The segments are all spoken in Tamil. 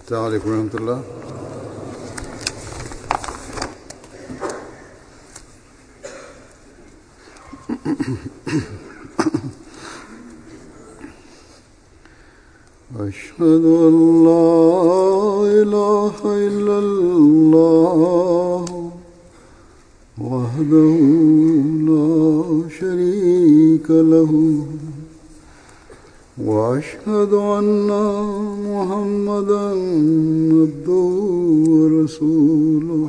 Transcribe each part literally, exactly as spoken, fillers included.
السلام عليكم ورحمة الله. أشهد أن لا إله إلا الله وحده لا شريك له وأشهد أن محمدا عبده ورسوله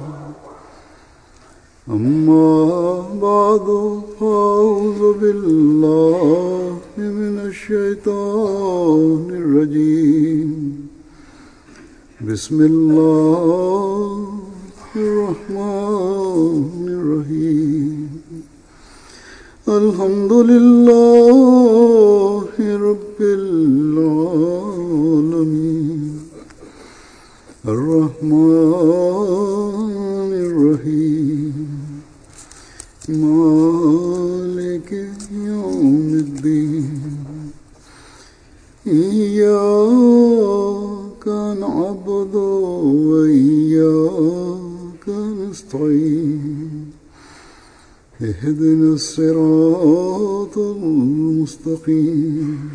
أما بعد فأعوذ بالله من الشيطان الرجيم بسم الله الرحمن الرحيم الحمد لله رب العالمين الرحمن الرحيم مالك يوم الدين إياك نعبد وإياك نستعين اهدنا الصراط المستقيم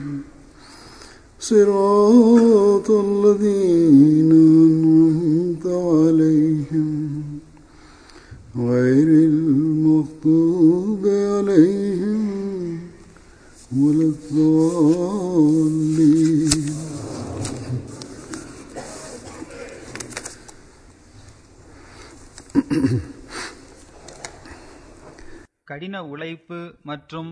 صراط الذين أنعمت عليهم غير المغضوب عليهم ولا الضالين. கடின உழைப்பு மற்றும்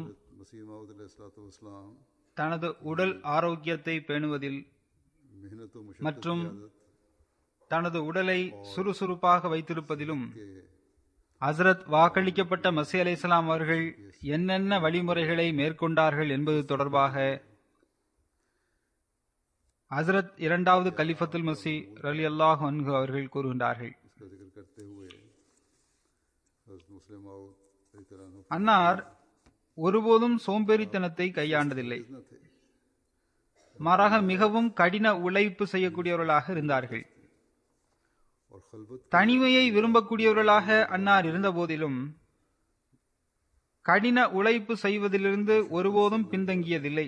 தனது உடல் ஆரோக்கியத்தை பேணுவதில் மற்றும் தனது உடலை சுறுசுறுப்பாக வைத்திருப்பதிலும் ஹஸ்ரத் வாக்களிக்கப்பட்ட மஸீஹ் அலைஹிஸ்ஸலாம் அவர்கள் என்னென்ன வழிமுறைகளை மேற்கொண்டார்கள் என்பது தொடர்பாக ஹஸ்ரத் இரண்டாவது கலிஃபத்துல் மஸீஹ் ரலியல்லாஹு அன்ஹு அவர்கள் கூறுகின்றார்கள், அன்னார் ஒருபோதும் சோம்பேறித்தனத்தை கையாண்டதில்லை. மாறாக மிகவும் கடின உழைப்பு செய்யக்கூடியவர்களாக இருந்தார்கள். தனிமையை விரும்பக்கூடியவர்களாக அன்னார் இருந்த போதிலும் கடின உழைப்பு செய்வதிலிருந்து ஒருபோதும் பின்தங்கியதில்லை.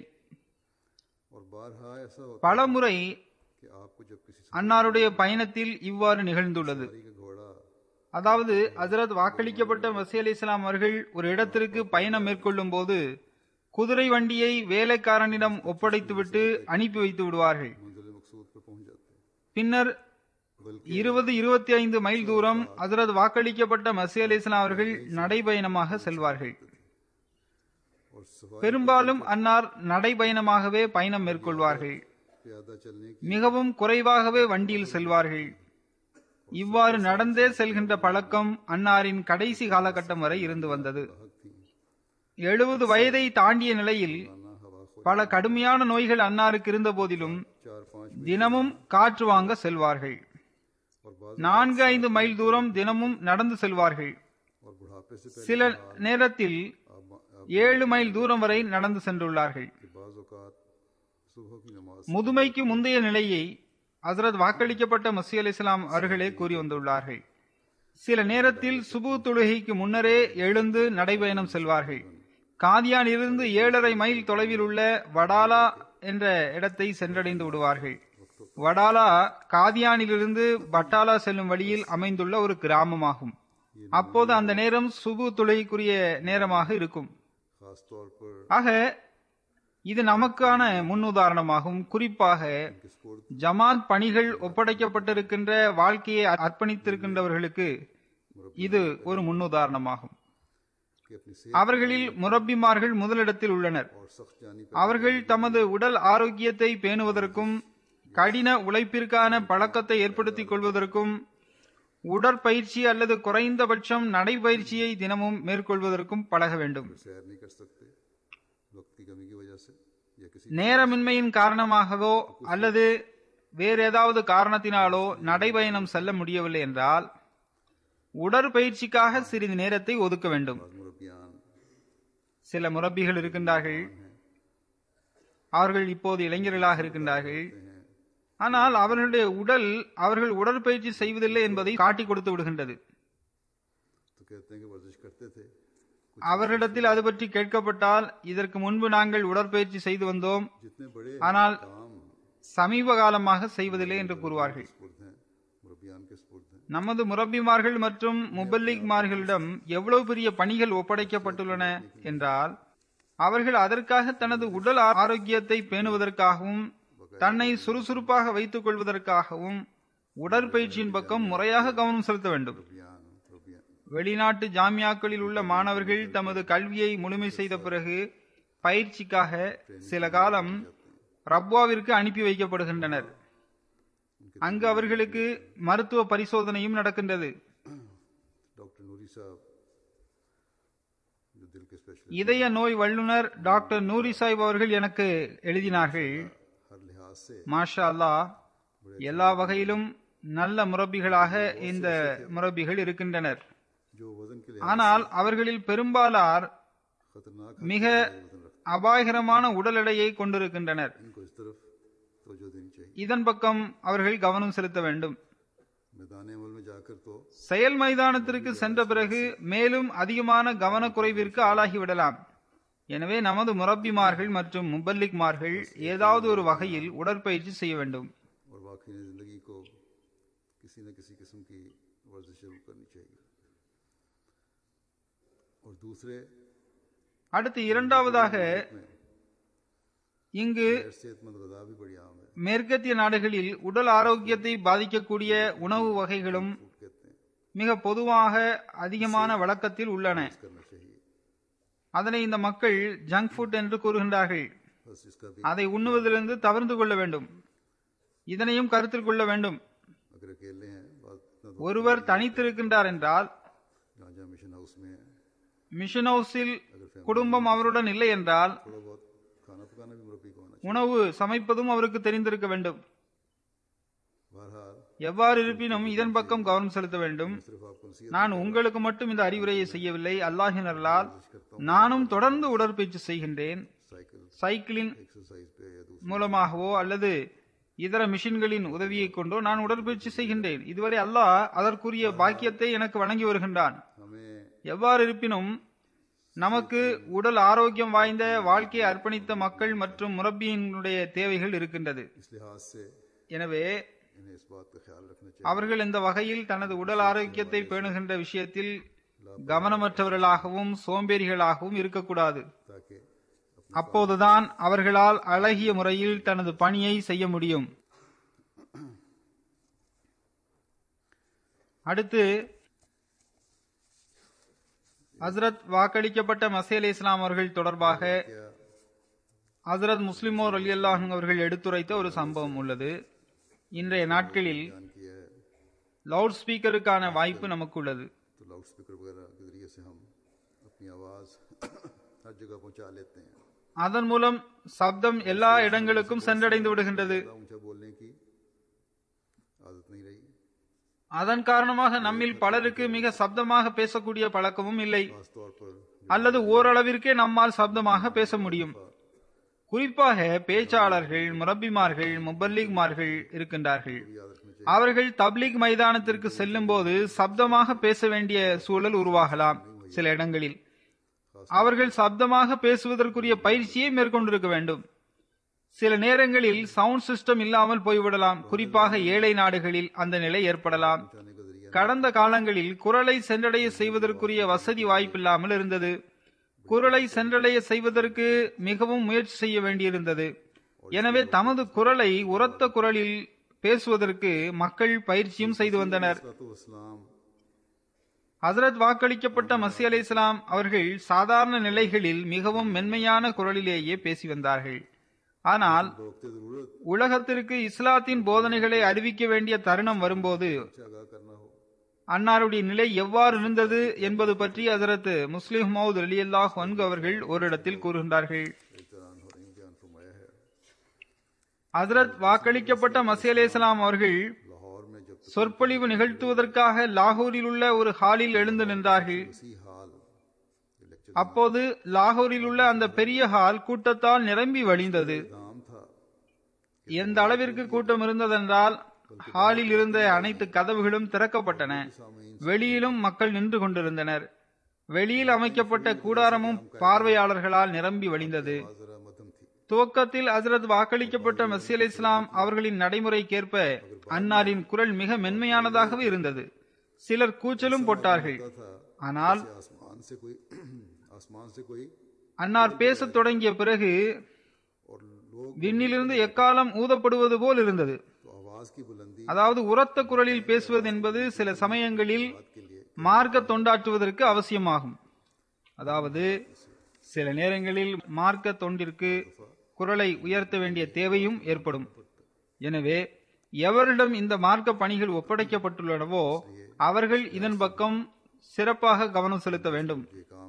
பலமுறை அன்னாருடைய பயணத்தில் இவ்வாறு நிகழ்ந்துள்ளது. அதாவது ஹஸ்ரத் வாக்களிக்கப்பட்ட மஸீஹ் அலைஹிஸ்ஸலாம் அவர்கள் ஒரு இடத்திற்கு பயணம் மேற்கொள்ளும் போது குதிரை வண்டியை வேலைக்காரனிடம் ஒப்படைத்துவிட்டு அனுப்பி வைத்து விடுவார்கள். பின்னர் இருபது இருபத்தி ஐந்து மைல் தூரம் ஹஸ்ரத் வாக்களிக்கப்பட்ட மஸீஹ் அலைஹிஸ்ஸலாம் அவர்கள் நடைபயணமாக செல்வார்கள். பெரும்பாலும் அன்னார் நடைபயணமாகவே பயணம் மேற்கொள்வார்கள். மிகவும் குறைவாகவே வண்டியில் செல்வார்கள். இவ்வாறு நடந்தே செல்கின்ற பழக்கம் அன்னாரின் கடைசி காலகட்டம் வரை இருந்து வந்தது. எழுபது வயதை தாண்டிய நிலையில் பல கடுமையான நோய்கள் அன்னாருக்கு இருந்த போதிலும் தினமும் காற்று வாங்க செல்வார்கள். நான்கு ஐந்து மைல் தூரம் தினமும் நடந்து செல்வார்கள். சில நேரத்தில் ஏழு மைல் தூரம் வரை நடந்து சென்றுள்ளார்கள். முதுமைக்கு முந்தைய நிலையை ஹஸ்ரத் வாக்களிக்கப்பட்ட மஸீஹ் அலைஹிஸ்ஸலாம் அவர்களே கூறி வந்துள்ளார்கள். சில நேரத்தில் சுபு தொழுகைக்கு முன்னரே எழுந்து நடைபயணம் செல்வார்கள். காதியானிலிருந்து ஏழரை மைல் தொலைவில் உள்ள வடாலா என்ற இடத்தை சென்றடைந்து விடுவார்கள். வடாலா காதியானிலிருந்து பட்டாலா செல்லும் வழியில் அமைந்துள்ள ஒரு கிராமமாகும். அப்போது அந்த நேரம் சுபு தொழுகைக்குரிய நேரமாக இருக்கும். ஆக இது நமக்கான முன்னுதாரணமாகும். குறிப்பாக ஜமாத் பணிகள் ஒப்படைக்கப்பட்டிருக்கின்ற வாழ்க்கையை அர்ப்பணித்திருக்கின்றவர்களுக்கு இது ஒரு முன்னுதாரணமாகும். அவர்களில் முரப்பிமார்கள் முதலிடத்தில் உள்ளனர். அவர்கள் தமது உடல் ஆரோக்கியத்தை பேணுவதற்கும் கடின உழைப்பிற்கான பழக்கத்தை ஏற்படுத்திக் கொள்வதற்கும் உடற்பயிற்சி அல்லது குறைந்தபட்சம் நடைபயிற்சியை தினமும் மேற்கொள்வதற்கும் பழக வேண்டும். நேரமின்மையின் காரணமாகவோ அல்லது வேறு ஏதாவது காரணத்தினாலோ நடைபயணம் செல்ல முடியவில்லை என்றால் உடற்பயிற்சிக்காக சிறிது நேரத்தை ஒதுக்க வேண்டும். சில முரப்பிகள் இருக்கின்றார்கள், அவர்கள் இப்போது இளைஞர்களாக இருக்கின்றார்கள். ஆனால் அவர்களுடைய உடல் அவர்கள் உடற்பயிற்சி செய்வதில்லை என்பதை காட்டிக் கொடுத்து விடுகின்றது. तो कहते हैं कि वर्जिश करते थे, அவர்களிடத்தில் அது பற்றி கேட்கப்பட்டால் இதற்கு முன்பு நாங்கள் உடற்பயிற்சி செய்து வந்தோம், जितने बड़े ஆனால் काम சமீப காலமாக செய்வதில்லை என்று கூறுவார்கள். स्पुर्द हैं, मुरब्बियान के स्पुर्द हैं. நமது முரப்பிமார்கள் மற்றும் முபல்லிக்மார்களிடம் எவ்வளவு பெரிய பணிகள் ஒப்படைக்கப்பட்டுள்ளன என்றால் அவர்கள் அதற்காக தனது உடல் ஆரோக்கியத்தை பேணுவதற்காகவும் தன்னை சுறுசுறுப்பாக வைத்துக் கொள்வதற்காகவும் உடற்பயிற்சியின் பக்கம் முறையாக கவனம் செலுத்த வேண்டும். मुरब्बियान मुरब्बियान வெளிநாட்டு ஜாமியாக்களில் உள்ள மாணவர்கள் தமது கல்வியை முழுமை செய்த பிறகு பயிற்சிக்காக சில காலம் ரப்வாவிற்கு அனுப்பி வைக்கப்படுகின்றனர். அங்கு அவர்களுக்கு மருத்துவ பரிசோதனையும் நடக்கின்றது. डॉक्टर नूरी साहब जो दिल के स्पेशलिस्ट இதய நோய் வல்லுநர் டாக்டர் நூரி சாஹிப் அவர்கள் எனக்கு எழுதினார்கள், हर लिहाज से மாஷா அல்லாஹ், எல்லா வகையிலும் நல்ல முரப்பிகளாக இந்த முரப்பிகள் இருக்கின்றனர். जो वजन के लिए ஆனால் அவர்களில் பெரும்பாலார் खतरनाक மிக वजन रखते அபாயகரமான உடல் எடையை கொண்டிருக்கின்றனர். हैं, इनको इस तरफ तवज्जो देनी चाहिए. இதன் பக்கம் அவர்கள் கவனம் செலுத்த வேண்டும். मैदान अमल में जाकर तो செயல் மைதானத்திற்கு சென்ற பிறகு மேலும் அதிகமான கவனக்குறைவிற்கு ஆளாகிவிடலாம். எனவே நமது முரப்பிமார்கள் மற்றும் முபல்லிக்மார்கள் ஏதாவது ஒரு வகையில் உடற்பயிற்சி செய்ய வேண்டும். और वाकई जिंदगी को किसी न किसी किस्म की वर्जिश जरूर करनी चाहिए. और दूसरे அடுத்து இரண்டாவதாக இங்கு सेहतमंद गज़ा भी बड़ी आम है. மேற்கத்திய நாடுகளில் உடல் ஆரோக்கியத்தை பாதிக்கக்கூடிய உணவு வகைகளும் फूड कहते हैं, மிக பொதுவாக அதிகமான வழக்கத்தில் உள்ளன. करना चाहिए. அதனை இந்த மக்கள் ஜங்க் ஃபுட் என்று கூறுகின்றார்கள். बस इसका भी அதை உண்ணுவதிலிருந்து தவிர்த்து கொள்ள வேண்டும். இதனையும் கருத்தில் கொள்ள வேண்டும். अगर अकेले हैं बात इतना तो ஒருவர் தனித்திருக்கின்றார் என்றால் जहाँ जहाँ मिशन हाउस में है, மிஷன் ஹவுஸில் குடும்பம் அவருடன் இல்லை என்றால் थोड़ा बहुत खाना पकाना भी मुरब्बी को आना चाहिए. உணவு சமைப்பதும் அவருக்கு தெரிந்திருக்க வேண்டும். बहरहाल எவ்வாறு இருப்பினும் இதன் பக்கம் கவனம் செலுத்த வேண்டும். सिर्फ आपको नसीहत நான் உங்களுக்கு மட்டும் இந்த அறிவுரையை செய்யவில்லை, அல்லாஹின் அருளால் நானும் தொடர்ந்து உடற்பயிற்சி செய்கின்றேன். साइकिल சைக்கிளின் एक्सरसाइज पे या दूसरी மூலமாகவோ அல்லது இதர மிஷின்களின் உதவியை கொண்டோ நான் உடற்பயிற்சி செய்கின்றேன். இதுவரை அல்லாஹ் அதற்குரிய பாக்கியத்தை எனக்கு வழங்கி வருகின்றான். हमें எவ்வாறு இருப்பினும் நமக்கு உடல் ஆரோக்கியம் வாய்ந்த வாழ்க்கையை அர்ப்பணித்த மக்கள் மற்றும் முரப்பியினுடைய தேவைகள் இருக்கின்றது. इस लिहाज से எனவே इन्हें इस बात का ख्याल रखना चाहिए அவர்கள் இந்த வகையில் தனது உடல் ஆரோக்கியத்தை பேணுகின்ற விஷயத்தில் கவனமற்றவர்களாகவும் சோம்பேறிகளாகவும் இருக்கக்கூடாது. ताकि அப்போதுதான் அவர்களால் அழகிய முறையில் தனது பணியை செய்ய முடியும். அடுத்து ஹஸ்ரத் வாக்களிக்கப்பட்ட மசீஹ் அலைஹிஸ் ஸலாம் அவர்கள் தொடர்பாக क्या ஹஸ்ரத் முஸ்லிமோர் ரலியல்லாஹு அன்ஹு அவர்கள் எடுத்துரைத்த ஒரு சம்பவம் உள்ளது. இன்றைய நாட்களில் बयान किया है, லவுட் ஸ்பீக்கருக்கான வாய்ப்பு நமக்கு உள்ளது. तो लाउड स्पीकर वगैरह के जरिए से हम अपनी आवाज हर जगह पहुंचा लेते हैं. அதன் மூலம் சப்தம் எல்லா இடங்களுக்கும் சென்றடைந்து விடுகின்றது. ज़्यादा ऊंचा बोलने की आदत नहीं रही. அதன் காரணமாக நம்மில் பலருக்கு மிக சப்தமாக பேசக்கூடிய பழக்கமும் இல்லை, खासतौर पर அல்லது ஓரளவிற்கே நம்மால் சப்தமாக பேச முடியும். குறிப்பாக பேச்சாளர்கள், முரப்பிமார்கள், முபல்லிக்மார்கள் இருக்கின்றார்கள். याद रखना चाहिए. அவர்கள் தப்லீக் மைதானத்திற்கு செல்லும் போது சப்தமாக பேச வேண்டிய சூழல் உருவாகலாம். சில இடங்களில் அவர்கள் சப்தமாக பேசுவதற்குரிய பயிற்சியை மேற்கொண்டிருக்க வேண்டும். சில நேரங்களில் சவுண்ட் சிஸ்டம் இல்லாமல் போய்விடலாம். குறிப்பாக ஏழை நாடுகளில் அந்த நிலை ஏற்படலாம். पहुंचाने का जरिया கடந்த காலங்களில் குரலை சென்றடைய செய்வதற்குரிய வசதி வாய்ப்பில்லாமல் இருந்தது. குரலை சென்றடைய செய்வதற்கு மிகவும் முயற்சி செய்ய வேண்டியிருந்தது. எனவே தமது குரலை உரத்த குரலில் பேசுவதற்கு மக்கள் பயிற்சியும் செய்து வந்தனர். तो इस्लाम ஹசரத் வாக்களிக்கப்பட்ட மசீஹ் அலைஹிஸ்ஸலாம் அவர்கள் சாதாரண நிலைகளில் மிகவும் மென்மையான குரலிலேயே பேசி வந்தார்கள். ஆனால் वक्त जरूरत உலகத்திற்கு இஸ்லாத்தின் போதனைகளை அறிவிக்க வேண்டிய தருணம் வரும்போது से आगाह करना हो. அன்னாருடைய நிலை எவ்வாறு இருந்தது என்பது பற்றி ஹசரத் முஸ்லிம் மௌத் ரலியல்லாஹு அன்ஹு அவர்கள் ஒரு இடத்தில் கூறுகின்றார்கள். इतरान हो रही बयान फरमाया है, ஹசரத் வாக்களிக்கப்பட்ட மசீஹ் அலைஹிஸ்ஸலாம் அவர்கள் लाहौर में जब तक சொற்பொழிவு நிகழ்த்துவதற்காக லாகூரில் உள்ள ஒரு ஹாலில் எழுந்து நின்றார்கள். इसी हाल ये लेक्चर அப்போது லாகூரில் உள்ள அந்த பெரிய ஹால் கூட்டத்தால் நிரம்பி வழிந்தது. दाम था. எந்த அளவிற்கு கூட்டம் இருந்ததென்றால் ஹாலில் இருந்த அனைத்து கதவுகளும் திறக்கப்பட்டன. வெளியிலும் மக்கள் நின்று கொண்டிருந்தனர். வெளியில் அமைக்கப்பட்ட கூடாரமும் பார்வையாளர்களால் நிரம்பி வழிந்தது. துவக்கத்தில் ஹஜ்ரத் வாக்களிக்கப்பட்ட மஸீஹ் அலைஹிஸ்ஸலாம் அவர்களின் நடைமுறைக்கேற்ப அன்னாரின் குரல் மிக மென்மையானதாகவே இருந்தது. சிலர் கூச்சலும் போட்டார்கள். ஆனால் அன்னார் பேசத் தொடங்கிய பிறகு விண்ணிலிருந்து எக்காலம் ஊதப்படுவது போல் இருந்தது. அதாவது உரத்த குரலில் பேசுவது என்பது சில சமயங்களில் மார்க்க தொண்டாற்றுவதற்கு அவசியமாகும். அதாவது சில நேரங்களில் மார்க்க தொண்டிற்கு குரலை உயர்த்த வேண்டிய தேவையும் ஏற்படும். எனவே எவரிடம் இந்த மார்க்க பணிகள் ஒப்படைக்கப்பட்டுள்ளனவோ அவர்கள் இதன் பக்கம் சிறப்பாக கவனம் செலுத்த வேண்டும்.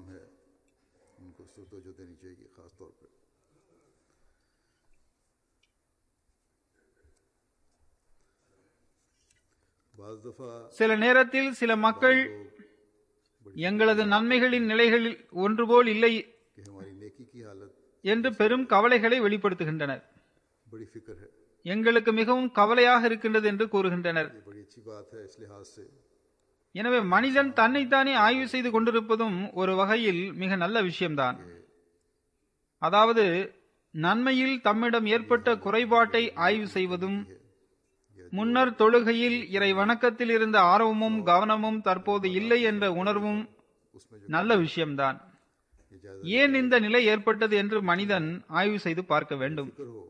சில நேரத்தில் சில மக்கள் எங்களது நன்மைகளின் நிலைகளில் ஒன்றுபோல் இல்லை என்று பெரும் கவலைகளை வெளிப்படுத்துகின்றனர். எங்களுக்கு மிகவும் கவலையாக இருக்கின்றது என்று கூறுகின்றனர். எனவே மனிதன் தன்னைத்தானே ஆய்வு செய்து கொண்டிருப்பதும் ஒரு வகையில் மிக நல்ல விஷயம்தான். அதாவது நன்மையில் தம்மிடம் ஏற்பட்ட குறைபாட்டை ஆய்வு செய்வதும், முன்னர் தொழுகையில் இறை வணக்கத்தில் இருந்த ஆர்வமும் கவனமும் தற்போது இல்லை என்ற உணர்வும் நல்ல விஷயம்தான். ஏன் இந்த நிலை ஏற்பட்டது என்று மனிதன் ஆய்வு செய்து பார்க்க வேண்டும்.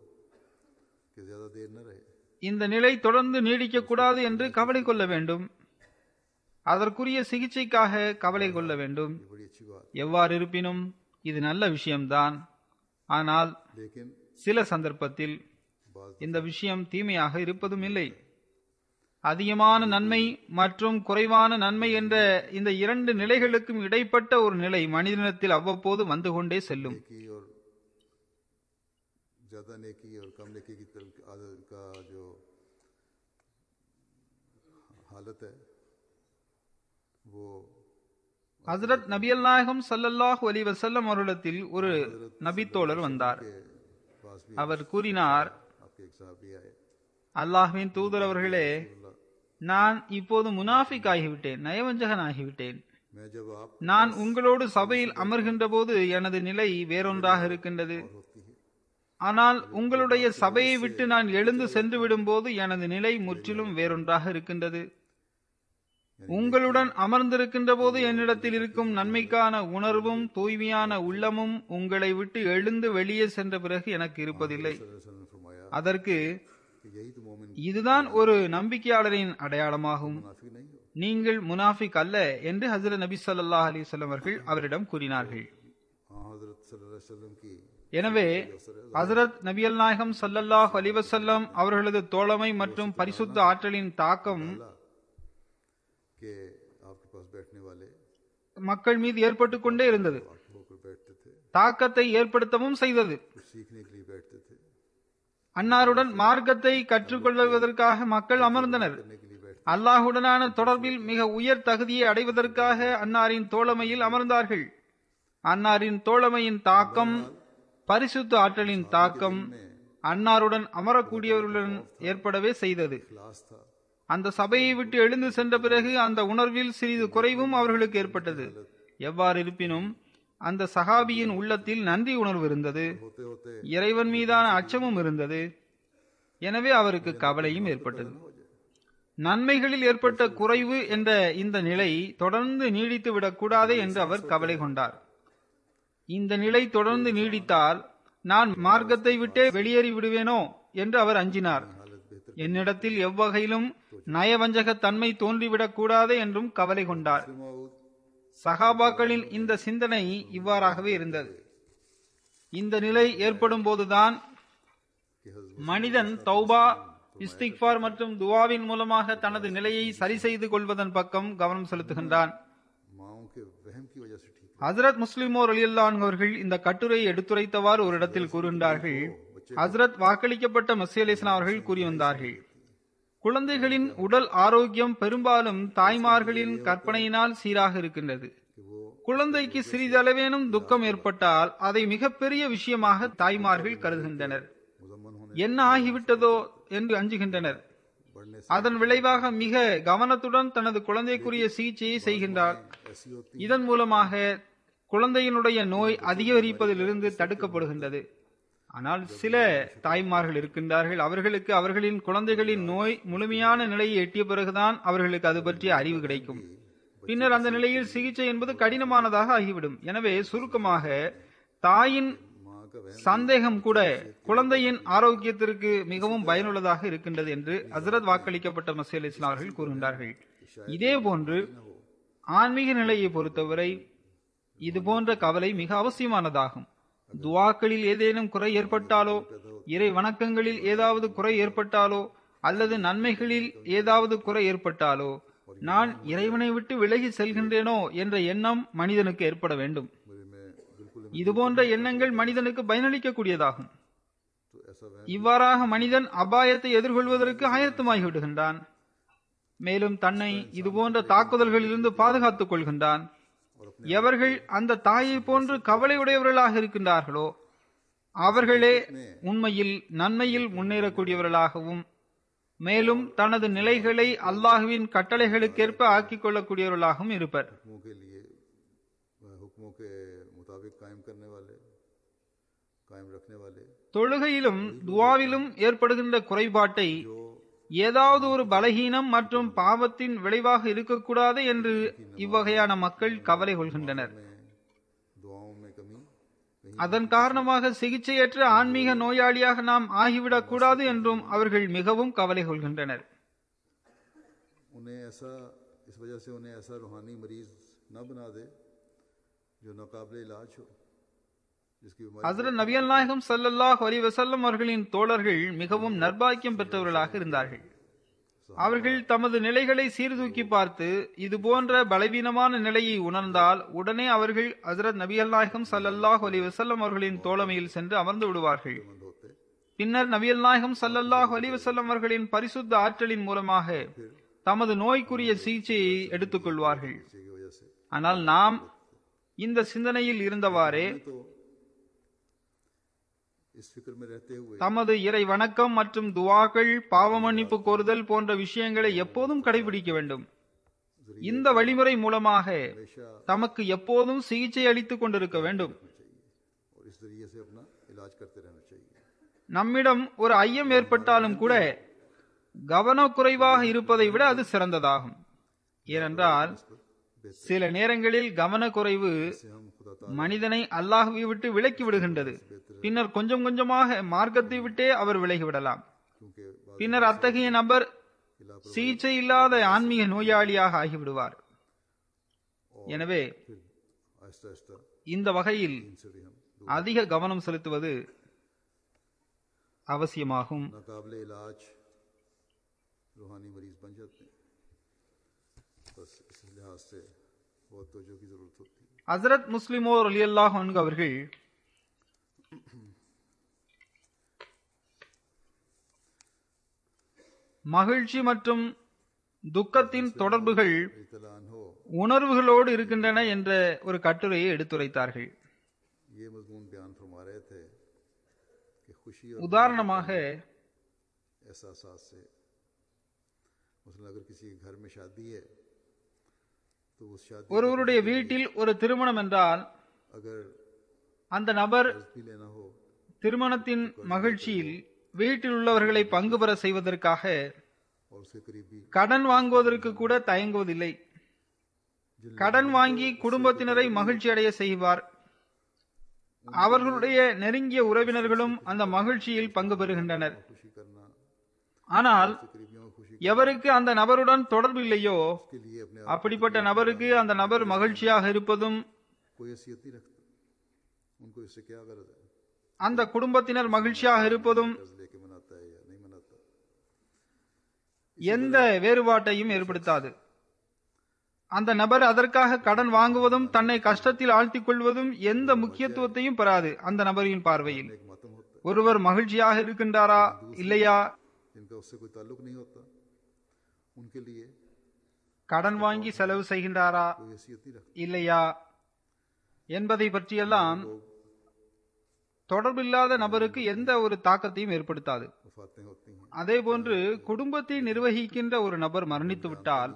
இந்த நிலை தொடர்ந்து நீடிக்க கூடாது என்று கவலை கொள்ள வேண்டும். அதற்குரிய சிகிச்சைக்காக கவலை கொள்ள வேண்டும். எவ்வாறு இருப்பினும் இது நல்ல விஷயம்தான். ஆனால் சில சந்தர்ப்பத்தில் இந்த விஷயம் தீமையாக இருப்பதும் இல்லை. அதிகமான நன்மை மற்றும் குறைவான நன்மை என்ற இந்த இரண்டு நிலைகளுக்கும் இடைப்பட்ட ஒரு நிலை மனிதனத்தில் அவ்வப்போது வந்து கொண்டே செல்லும். ஹஜ்ரத் நபியல் நாயகம் ஸல்லல்லாஹு அலைஹி வஸல்லம் அவர்களிடத்தில் ஒரு நபித்தோழர் வந்தார். அவர் கூறினார், அல்லாஹ்வின் தூதர் அவர்களே, நான் இப்போது முனாஃபிக் ஆகிவிட்டேன், நயவஞ்சகன் ஆகிவிட்டேன். நான் உங்களோடு சபையில் அமர்கின்ற போது எனது நிலை வேறொன்றாக இருக்கின்றது. ஆனால் உங்களுடைய சபையை விட்டு நான் எழுந்து சென்று விடும் போது எனது நிலை முற்றிலும் வேறொன்றாக இருக்கின்றது. உங்களுடன் அமர்ந்திருக்கின்ற போது என்னிடத்தில் இருக்கும் நன்மைக்கான உணர்வும் தூய்மையான உள்ளமும் உங்களை விட்டு எழுந்து வெளியே சென்ற பிறகு எனக்கு இருப்பதில்லை. அதற்கு இதுதான் ஒரு நம்பிக்கையாளரின் அடையாளமாகும். நீங்கள் முனாஃபிக் அல்ல என்று ஹஜ்ரத் நபி ஸல்லல்லாஹு அலைஹி வஸல்லம் அவர்கள் அவரிடம் கூறினார்கள். எனவே ஹஜ்ரத் நபியல் நாயகம் ஸல்லல்லாஹு அலைஹி வஸல்லம் அவர்களது தோழமை மற்றும் பரிசுத்த ஆற்றலின் தாக்கம் மக்கள் மீது ஏற்பட்டுக் கொண்டே இருந்தது. தாக்கத்தை ஏற்படுத்தவும் செய்தது. அன்னாருடன் மார்க்கத்தை கற்றுக்கொள்வதற்காக மக்கள் அமர்ந்தனர். அல்லாஹுடனான தொடர்பில் மிக உயர் தகுதியை அடைவதற்காக அன்னாரின் தோழமையில் அமர்ந்தார்கள். அன்னாரின் தோழமையின் தாக்கம், பரிசுத்த ஆற்றலின் தாக்கம் அன்னாருடன் அமரக்கூடியவர்களுடன் ஏற்படவே செய்தது. அந்த சபையை விட்டு எழுந்து சென்ற பிறகு அந்த உணர்வில் சிறிது குறைவும் அவர்களுக்கு ஏற்பட்டது. எவ்வாறு இருப்பினும் அந்த சஹாபியின் உள்ளத்தில் நன்றி உணர்வு இருந்தது, இறைவன் மீதான அச்சமும் இருந்தது. எனவே அவருக்கு கவலையும் ஏற்பட்டது. நன்மைகளில் ஏற்பட்ட குறைவு என்ற இந்த நிலை தொடர்ந்து நீடித்து விடக்கூடாது என்று அவர் கவலை கொண்டார். இந்த நிலை தொடர்ந்து நீடித்தால் நான் மார்க்கத்தை விட்டே வெளியேறி விடுவேனோ என்று அவர் அஞ்சினார். என்னிடத்தில் எவ்வகையிலும் நயவஞ்சக தன்மை தோன்றிவிடக் கூடாது என்றும் கவலை கொண்டார். சஹாபாக்களின் இந்த சிந்தனை இவ்வாறாகவே இருந்தது. இந்த நிலை ஏற்படும் போதுதான் மனிதன் தௌபா, இஸ்திக்ஃபார் மற்றும் துவாவின் மூலமாக தனது நிலையை சரி செய்து கொள்வதன் பக்கம் கவனம் செலுத்துகின்றான். ஹஜ்ரத் முஸ்லிமோ ரலியல்லாஹு அன்ஹு அவர்கள் இந்த கட்டுரையை எடுத்துரைத்தவாறு ஒரு இடத்தில் கூறுகின்றார்கள். ஹஜ்ரத் வாக்களிக்கப்பட்ட மஸீஹ் அலைஹிஸ்ஸலாம் அவர்கள் கூறி வந்தார்கள், குழந்தைகளின் உடல் ஆரோக்கியம் பெரும்பாலும் தாய்மார்களின் கற்பனையினால் சீராக இருக்கின்றது. குழந்தைக்கு சிறிதளவேனும் துக்கம் ஏற்பட்டால் அதை மிகப்பெரிய விஷயமாக தாய்மார்கள் கருதுகின்றனர். என்ன ஆகிவிட்டதோ என்று அஞ்சுகின்றனர். அதன் விளைவாக மிக கவனத்துடன் தனது குழந்தைக்குரிய சிகிச்சையை செய்கின்றார். இதன் மூலமாக குழந்தையினுடைய நோய் அதிகரிப்பதிலிருந்து தடுக்கப்படுகின்றது. ஆனால் சில தாய்மார்கள் இருக்கின்றார்கள், அவர்களுக்கு அவர்களின் குழந்தைகளின் நோய் முழுமையான நிலையை எட்டிய பிறகுதான் அவர்களுக்கு அது பற்றிய அறிவு கிடைக்கும். பின்னர் அந்த நிலையில் சிகிச்சை என்பது கடினமானதாக ஆகிவிடும். எனவே சுருக்கமாக தாயின் சந்தேகம் கூட குழந்தையின் ஆரோக்கியத்திற்கு மிகவும் பயனுள்ளதாக இருக்கின்றது என்று ஹஸ்ரத் வாக்களிக்கப்பட்ட மசீஹ் அலைஹிஸ்ஸலாம் அவர்கள் கூறுகின்றார்கள். இதே போன்று ஆன்மீக நிலையை பொறுத்தவரை இது போன்ற கவலை மிக அவசியமானதாகும். துவாக்களில் ஏதேனும் குறை ஏற்பட்டாலோ, இறை வணக்கங்களில் ஏதாவது குறை ஏற்பட்டாலோ, அல்லது நன்மைகளில் ஏதாவது குறை ஏற்பட்டாலோ, நான் இறைவனை விட்டு விலகி செல்கின்றேனோ என்ற எண்ணம் மனிதனுக்கு ஏற்பட வேண்டும். இதுபோன்ற எண்ணங்கள் மனிதனுக்கு பயனளிக்கக்கூடியதாகும். இவ்வாறாக மனிதன் அபாயத்தை எதிர்கொள்வதற்கு ஆயத்தமாகி விடுகின்றான். மேலும் தன்னை இதுபோன்ற தாக்குதல்களிலிருந்து பாதுகாத்துக் கொள்கின்றான். எவர்கள் அந்த தாயை போன்று கவலையுடையவர்களாக இருக்கின்றார்களோ அவர்களே உண்மையில் நன்மையில் முன்னேறக்கூடியவர்களாகவும் மேலும் தனது நிலைகளை அல்லாஹுவின் கட்டளைகளுக்கேற்ப ஆக்கிக் கொள்ளக்கூடியவர்களாகவும் இருப்பர். தொழுகையிலும் துவாவிலும் ஏற்படுகின்ற குறைபாட்டை ஏதாவது ஒரு பலகீனம் மற்றும் பாவத்தின் விளைவாக இருக்கக்கூடாது என்று இவ்வகையான மக்கள் கவலை கொள்கின்றனர். அதன் காரணமாக சிகிச்சையற்ற ஆன்மீக நோயாளியாக நாம் ஆகிவிடக் கூடாது என்றும் அவர்கள் மிகவும் கவலை கொள்கின்றனர். ஹஜ்ரத் நபிகள் நாயகம் ஸல்லல்லாஹு அலைஹி வஸல்லம் அவர்களின் தோழர்கள் மிகவும் நற்பாக்கியம் பெற்றவர்களாக இருந்தார்கள். அவர்கள் தமது நிலைகளை சீர்தூக்கி பார்த்து இது போன்ற பலவீனமான நிலையை உணர்ந்தால் உடனே அவர்கள் ஹஜ்ரத் நபிகள் நாயகம் ஸல்லல்லாஹு அலைஹி வஸல்லம் அவர்களின் தோழமையில் சென்று அமர்ந்து விடுவார்கள். பின்னர் நபிகள் நாயகம் ஸல்லல்லாஹு அலைஹி வஸல்லம் அவர்களின் பரிசுத்த ஆற்றலின் மூலமாக தமது நோய்க்குரிய சிகிச்சையை எடுத்துக் கொள்வார்கள். ஆனால் நாம் இந்த சிந்தனையில் இருந்தவாறே தமது இறை வணக்கம் மற்றும் துவாக்கள், பாவ மன்னிப்பு கோருதல் போன்ற விஷயங்களை எப்போதும் கடைபிடிக்க வேண்டும். இந்த வழிமுறை மூலமாக தமக்கு எப்போதும் சிகிச்சை அளித்துக் கொண்டிருக்க வேண்டும். நம்மிடம் ஒரு ஐயம் ஏற்பட்டாலும் கூட கவனக்குறைவாக இருப்பதை விட அது சிறந்ததாகும். ஏனென்றால் சில நேரங்களில் கவனக்குறைவு மனிதனை அல்லாஹ்வை விட்டு விலக்கி விடுகின்றது. பின்னர் கொஞ்சம் கொஞ்சமாக மார்க்கத்தை விட்டே அவர் விலகிவிடலாம். பின்னர் அத்தகைய நபர் சிகிச்சை இல்லாத ஆன்மீக நோயாளியாக ஆகிவிடுவார். எனவே இந்த வகையில் அதிக கவனம் செலுத்துவது அவசியமாகும். ஹஜ்ரத் முஸ்லிமோ ரலியல்லாஹு அன்ஹு அவர்கள் மகிழ்ச்சி மற்றும் துக்கத்தின் தொடர்புகள் உணர்வுகளோடு இருக்கின்றன என்ற ஒரு கட்டுரையை எடுத்துரைத்தார்கள். உதாரணமாக ஒருவருடைய வீட்டில் ஒரு திருமணம் என்றால் அந்த நபர் திருமணத்தின் மகிழ்ச்சியில் வீட்டில் உள்ளவர்களை பங்கு பெற செய்வதற்காக கடன் வாங்குவதற்கு கூட தயங்குவதில்லை. கடன் வாங்கி குடும்பத்தினரை மகிழ்ச்சி அடைய செய்வார். அவர்களுடைய நெருங்கிய உறவினர்களும் அந்த மகிழ்ச்சியில் பங்கு பெறுகின்றனர். ஆனால் எவருக்கு அந்த நபருடன் தொடர்பு இல்லையோ அப்படிப்பட்ட நபருக்கு அந்த நபர் மகிழ்ச்சியாக இருப்பதும் அந்த குடும்பத்தினர் மகிழ்ச்சியாக இருப்பதும் எந்த வேறுபாட்டையும் ஏற்படுத்தாது. அந்த நபர் அதற்காக கடன் வாங்குவதும் தன்னை கஷ்டத்தில் ஆழ்த்திக் கொள்வதும் எந்த முக்கியத்துவத்தையும் பெறாது. அந்த நபரின் பார்வையில் ஒருவர் மகிழ்ச்சியாக இருக்கின்றாரா இல்லையா, கடன் வாங்கி செலவு செய்கின்றாரா இல்லையா என்பதை பற்றியெல்லாம் தொடர்பில்லாத நபருக்கு எந்த ஒரு தாக்கத்தையும் ஏற்படுத்தாது. वफातें होती हैं, அதேபோன்று குடும்பத்தை நிர்வகிக்கின்ற ஒரு நபர் மரணித்து விட்டால்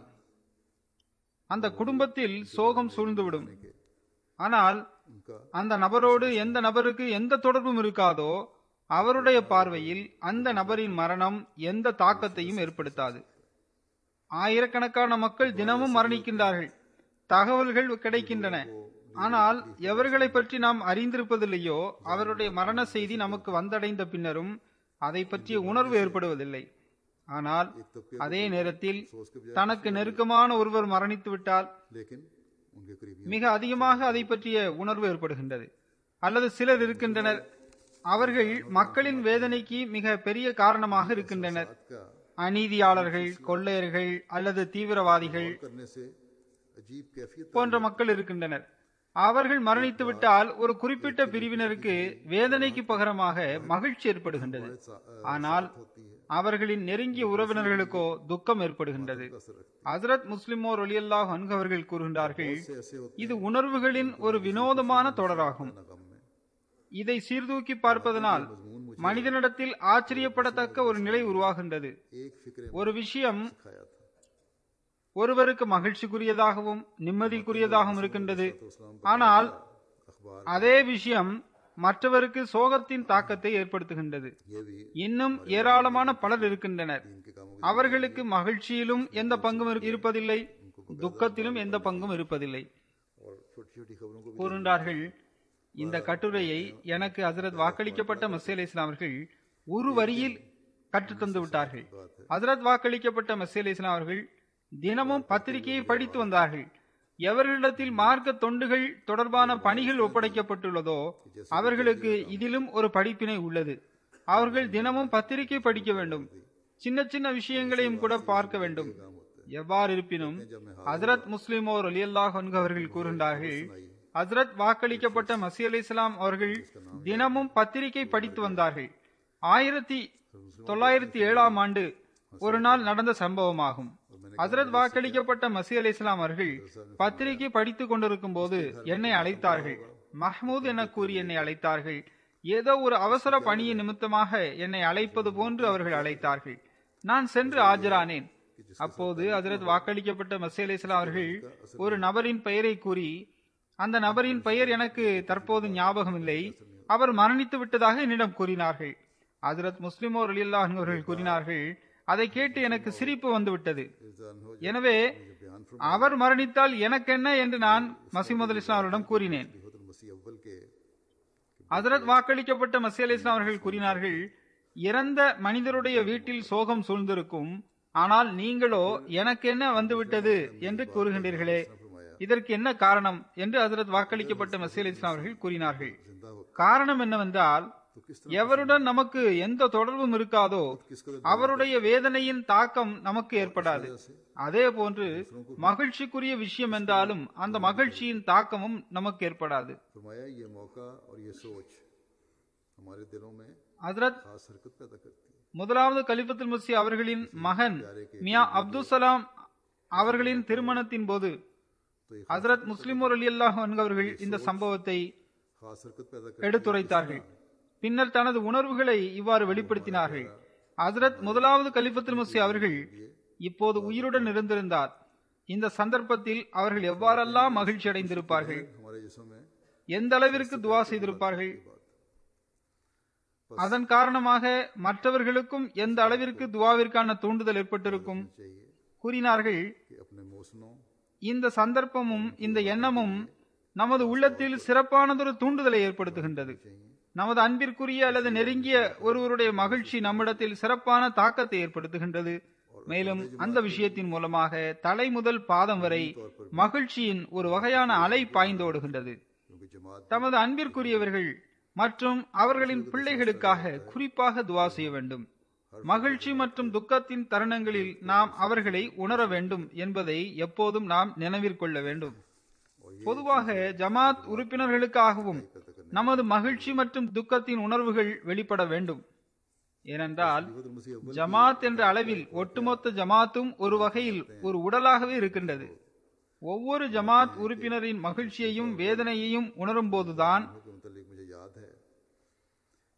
அந்த குடும்பத்தில் சோகம் சூழ்ந்துவிடும். ஆனால் उनका அந்த நபரோடு எந்த நபருக்கு எந்த தொடர்பும் இருக்காதோ அவருடைய பார்வையில் அந்த நபரின் மரணம் எந்த தாக்கத்தையும் ஏற்படுத்தாது. ஆயிரக்கணக்கான மக்கள் தினமும் மரணிக்கின்றார்கள், தகவல்கள் கிடைக்கின்றன. ஆனால் எவர்களை பற்றி நாம் அறிந்திருப்பதில்லையோ அவருடைய மரண செய்தி நமக்கு வந்தடைந்த பின்னரும் அதை பற்றிய உணர்வு ஏற்படுவதில்லை. ஆனால் அதே நேரத்தில் தனக்கு நெருக்கமான ஒருவர் மரணித்து விட்டால் लेकिन उनके करीबी மிக அதிகமாக அதை பற்றிய உணர்வு ஏற்படுகின்றது. அல்லது சிலர் இருக்கின்றனர், அவர்கள் மக்களின் வேதனைக்கு மிக பெரிய காரணமாக இருக்கின்றனர். का அநீதியாளர்கள், கொள்ளையர்கள் அல்லது தீவிரவாதிகள் करने से अजीब कैफियत போன்ற மக்கள் இருக்கின்றனர். அவர்கள் மரணித்து விட்டால் ஒரு குறிப்பிட்ட பிரிவினருக்கு வேதனைக்கு பகரமாக மகிழ்ச்சி ஏற்படுகின்றது. ஆனால் அவர்களின் நெருங்கிய உறவினர்களுக்கோ துக்கம் ஏற்படுகின்றது. ஹஜ்ரத் முஸ்லிமோர் ரலியல்லாஹு அன்ஹு அவர்கள் கூறுகின்றார்கள், இது உணர்வுகளின் ஒரு வினோதமான தொடராகும். இதை சீர்தூக்கி பார்ப்பதனால் மனிதனிடத்தில் ஆச்சரியப்படத்தக்க ஒரு நிலை உருவாகின்றது. एक फिक्र ஒரு விஷயம் खाया था। ஒருவருக்கு மகிழ்ச்சிக்குரியதாகவும் நிம்மதிக்குரியதாகவும் இருக்கின்றது. ஆனால் अखबार அதே விஷயம் மற்றவருக்கு சோகத்தின் தாக்கத்தை ஏற்படுத்துகின்றது. ये भी இன்னும் ஏராளமான பலர் இருக்கின்றனர், इनके कामों அவர்களுக்கு மகிழ்ச்சியிலும் எந்த பங்கும் இரு- இருப்பதில்லை, துக்கத்திலும் எந்த பங்கும் இருப்பதில்லை. और छोटी छोटी खबरों को भी கூறுகின்றார்கள், இந்த கட்டுரையை எனக்கு ஹஜ்ரத் வாக்களிக்கப்பட்ட மஸீஹ் அலைஹிஸ்ஸலாம் அவர்கள் ஒரு வரியில் கற்றுத்தந்து விட்டார்கள். ஹஜ்ரத் வாக்களிக்கப்பட்ட மஸீஹ் அலைஹிஸ்ஸலாம் அவர்கள் தினமும் பத்திரிகையை படித்து வந்தார்கள். எவர்களிடத்தில் மார்க்க தொண்டுகள் தொடர்பான பணிகள் ஒப்படைக்கப்பட்டுள்ளதோ அவர்களுக்கு இதிலும் ஒரு படிப்பினை உள்ளது. அவர்கள் தினமும் பத்திரிகை படிக்க வேண்டும், சின்ன சின்ன விஷயங்களையும் கூட பார்க்க வேண்டும். எவ்வாறு இருப்பினும் ஹஜ்ரத் முஸ்லிமோர் ரலியல்லாஹு அன்ஹு அவர்கள் கூறுகின்றார்கள், ஹஜ்ரத் வாக்களிக்கப்பட்ட மஸீஹ் அலைஹிஸ்ஸலாம் அவர்கள் தினமும் பத்திரிகை படித்து வந்தார்கள். ஆயிரத்தி தொள்ளாயிரத்தி ஏழாம் ஆண்டு ஒரு நாள் நடந்த சம்பவமாகும். ஹஜ்ரத் வாக்களிக்கப்பட்ட மஸீஹ் அலைஹிஸ்ஸலாம் அவர்கள் பத்திரிகை படித்துக் கொண்டிருக்கும் போது என்னை அழைத்தார்கள். மஹ்மூத் என கூறி என்னை அழைத்தார்கள். ஏதோ ஒரு அவசர பணியின் நிமித்தமாக என்னை அழைப்பது போன்று அவர்கள் அழைத்தார்கள். நான் சென்று ஆஜரானேன். அப்போது ஹஜ்ரத் வாக்களிக்கப்பட்ட மஸீஹ் அலைஹிஸ்ஸலாம் அவர்கள் ஒரு நபரின் பெயரை கூறி, அந்த நபரின் பெயர் எனக்கு தற்போது ஞாபகம் இல்லை, அவர் மரணித்து விட்டதாக என்னிடம் கூறினார்கள். ஹஜ்ரத் முஸ்லிமோர் ரலியல்லாஹு அன்ஹு அவர்கள் கூறினார்கள், அதை கேட்டு எனக்கு சிரிப்பு வந்துவிட்டது. எனவே அவர் மரணித்தால் எனக்கென்ன என்று நான் மஸீஹ் மவ்ஊத் அலைஹிஸ்ஸலாம் அவரிடம் கூறினேன். मसीह अव्वल के ஹஜ்ரத் வாக்களிக்கப்பட்ட மஸீஹ் அலைஹிஸ்ஸலாம் அவர்கள் கூறினார்கள், இறந்த மனிதருடைய வீட்டில் சோகம் சூழ்ந்திருக்கும், ஆனால் நீங்களோ எனக்கு என்ன வந்துவிட்டது என்று கூறுகின்றீர்களே, இதற்கு என்ன காரணம் என்று ஹஜ்ரத் வாக்களிக்கப்பட்ட மஸீஹ் அலைஹிஸ்ஸலாம் அவர்கள் கூறினார்கள். காரணம் என்னவென்றால், எவருடன் நமக்கு எந்த தொடர்பும் இருக்காதோ அவருடைய வேதனையின் தாக்கம் நமக்கு ஏற்படாது. அதே போன்று மகிழ்ச்சிக்குரிய விஷயம் என்றாலும் அந்த மகிழ்ச்சியின் தாக்கமும் நமக்கு ஏற்படாது. फरमाया ये मौका और ये सोच हमारे दिलों में ஹஜ்ரத் खास हरकत पैदा करती है। முதலாவது கலிஃபத்துல் மஸீஹ் அவர்களின் மகன் மியா அப்துல் சலாம் அவர்களின் திருமணத்தின் போது ஹஜ்ரத் முஸ்லிமோர் ரலியல்லாஹு அன்ஹு அவர்கள் இந்த சம்பவத்தை खास हरकत पैदा எடுத்துரைத்தார்கள். பின்னர் தனது உணர்வுகளை இவ்வாறு வெளிப்படுத்தினார்கள். ஹஜ்ரத் முதலாவது கலிஃபத்துல் மஸீஹ் அவர்கள் இப்போது உயிருடன் இருந்திருந்தார், இந்த சந்தர்ப்பத்தில் அவர்கள் எவ்வாறெல்லாம் மகிழ்ச்சி அடைந்திருப்பார்கள், हमारे जिस्म में எந்த அளவிற்கு துவா செய்திருப்பார்கள், அதன் காரணமாக மற்றவர்களுக்கும் எந்த அளவிற்கு துவாவிற்கான தூண்டுதல் ஏற்பட்டிருக்கும். चाहिए கூறினார்கள், कि अपने मोहसिनों இந்த சந்தர்ப்பமும் இந்த எண்ணமும் நமது உள்ளத்தில் சிறப்பானதொரு தூண்டுதலை ஏற்படுத்துகின்றது. நமது அன்பிற்குரிய அல்லது நெருங்கிய ஒருவருடைய மகிழ்ச்சி நம்மிடத்தில் சிறப்பான தாக்கத்தை ஏற்படுத்துகின்றது. மேலும் அந்த விஷயத்தின் மூலமாக தலை முதல் பாதம் வரை மகிழ்ச்சியின் ஒரு வகையான அலை பாய்ந்தோடுகின்றது. क्योंकि जमात தமது அன்பிற்குரியவர்கள் மற்றும் அவர்களின் பிள்ளைகளுக்காக குறிப்பாக துவா செய்ய வேண்டும். மகிழ்ச்சி மற்றும் துக்கத்தின் தருணங்களில் நாம் அவர்களை உணர வேண்டும் என்பதை எப்போதும் நாம் நினைவிற்கொள்ள வேண்டும். பொதுவாக ஜமாத் உறுப்பினர்களுக்காகவும் நமது மகிழ்ச்சி மற்றும் துக்கத்தின் உணர்வுகள் வெளிப்பட வேண்டும். ஏனென்றால் ஜமாத் என்ற அளவில் ஒட்டுமொத்த ஜமாத்தும் ஒரு வகையில் ஒரு உடலாகவே இருக்கின்றது. ஒவ்வொரு ஜமாத் உறுப்பினரின் மகிழ்ச்சியையும் வேதனையையும் உணரும் போதுதான் के मुतालिक मुझे याद है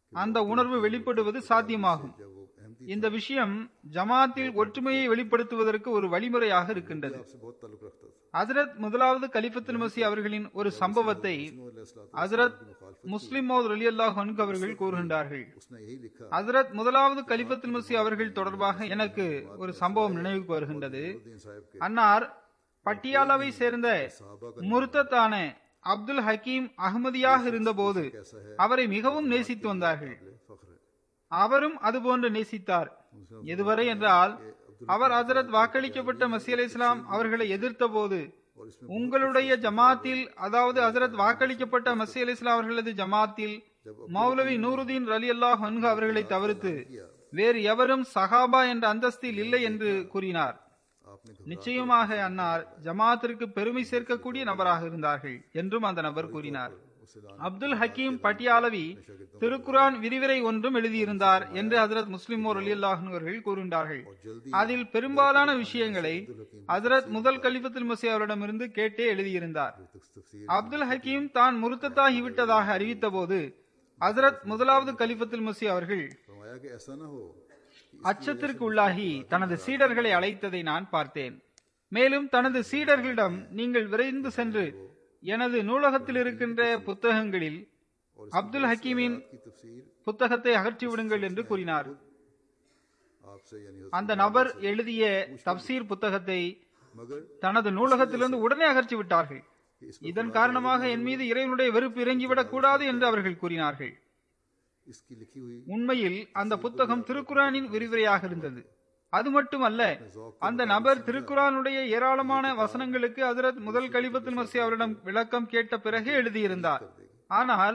அந்த உணர்வு வெளிப்படுவது சாத்தியமாகும். இந்த விஷயம் ஜமாத்தில் ஒற்றுமையை வெளிப்படுத்துவதற்கு ஒரு வழிமுறையாக இருக்கின்றது. ஹஜ்ரத் முதலாவது கலிஃபத்துல் மஸீஹ் அவர்களின் ஒரு சம்பவத்தை ஹஜ்ரத் முஸ்லிம் மவ்ஊத் ரலியல்லாஹு அன்ஹு அவர்கள் கூறுகின்றார்கள். ஹஜ்ரத் முதலாவது கலிஃபத்துல் மஸீஹ் அவர்கள் தொடர்பாக எனக்கு ஒரு சம்பவம் நினைவுக்கு வருகின்றது. அன்னார் பட்டியாலாவை சேர்ந்த முர்தத்தான அப்துல் ஹக்கீம் அஹ்மதியாக இருந்தபோது அவரை மிகவும் நேசித்து வந்தார்கள். அவரும் அதுபோன்று நேசித்தார். எதுவரை என்றால், அவர் ஹஜ்ரத் வாக்களிக்கப்பட்ட மஸீஹ் அலைஹிஸ்ஸலாம் அவர்களை எதிர்த்த போது, உங்களுடைய ஜமாத்தில், அதாவது ஹஜ்ரத் வாக்களிக்கப்பட்ட மஸீஹ் அலைஹிஸ்ஸலாம் அவர்களது ஜமாத்தில் மௌலவி நூருதீன் ரலியல்லாஹு அன்ஹு அவர்களை தவிர்த்து வேறு எவரும் சஹாபா என்ற அந்தஸ்தில் இல்லை என்று கூறினார். நிச்சயமாக அன்னார் ஜமாத்திற்கு பெருமை சேர்க்கக்கூடிய நபராக இருந்தார்கள் என்றும் அந்த நபர் கூறினார். அப்துல் ஹக்கீம் பட்டியாலவி திருக்குரான் விரிவுரை ஒன்றும் எழுதியிருந்தார் என்று ஹஜ்ரத் முஸ்லிம் மவ்ஊத் ரலியல்லாஹு அன்ஹு அவர்கள் கூறுகின்றார்கள். அதில் பெரும்பாலான விஷயங்களை ஹஜ்ரத் முதல் கலிஃபத்துல் மஸீஹ் அவரிடமிருந்து கேட்டே எழுதியிருந்தார். அப்துல் ஹக்கீம் தான் முர்தத்தாகிவிட்டதாக அறிவித்த போது ஹஜ்ரத் முதலாவது கலிஃபத்துல் மஸீஹ் அவர்கள் அச்சத்திற்கு உள்ளாகி தனது சீடர்களை அழைத்ததை நான் பார்த்தேன். மேலும் தனது சீடர்களிடம், நீங்கள் விரைந்து சென்று எனது நூலகத்தில் இருக்கின்ற புத்தகங்களில் அப்துல் ஹக்கீமின் புத்தகத்தை அகற்றிவிடுங்கள் என்று கூறினார். அந்த நபர் எழுதிய தப்சீர் புத்தகத்தை தனது நூலகத்திலிருந்து உடனே அகற்றிவிட்டார்கள். இதன் காரணமாக என் மீது இறைவனுடைய வெறுப்பு இறங்கிவிடக் கூடாது என்று அவர்கள் கூறினார்கள். உண்மையில் அந்த புத்தகம் திருக்குரானின் விரிவுரையாக இருந்தது. அது மட்டுமல்ல, அந்த நபர் திருக்குரானுடைய ஏராளமான வசனங்களுக்கு ஹஜ்ரத் முதல் கலிஃபத்துல் மஸீஹ் அவரிடம் விளக்கம் கேட்ட பிறகு எழுதியிருந்தார். ஆனால்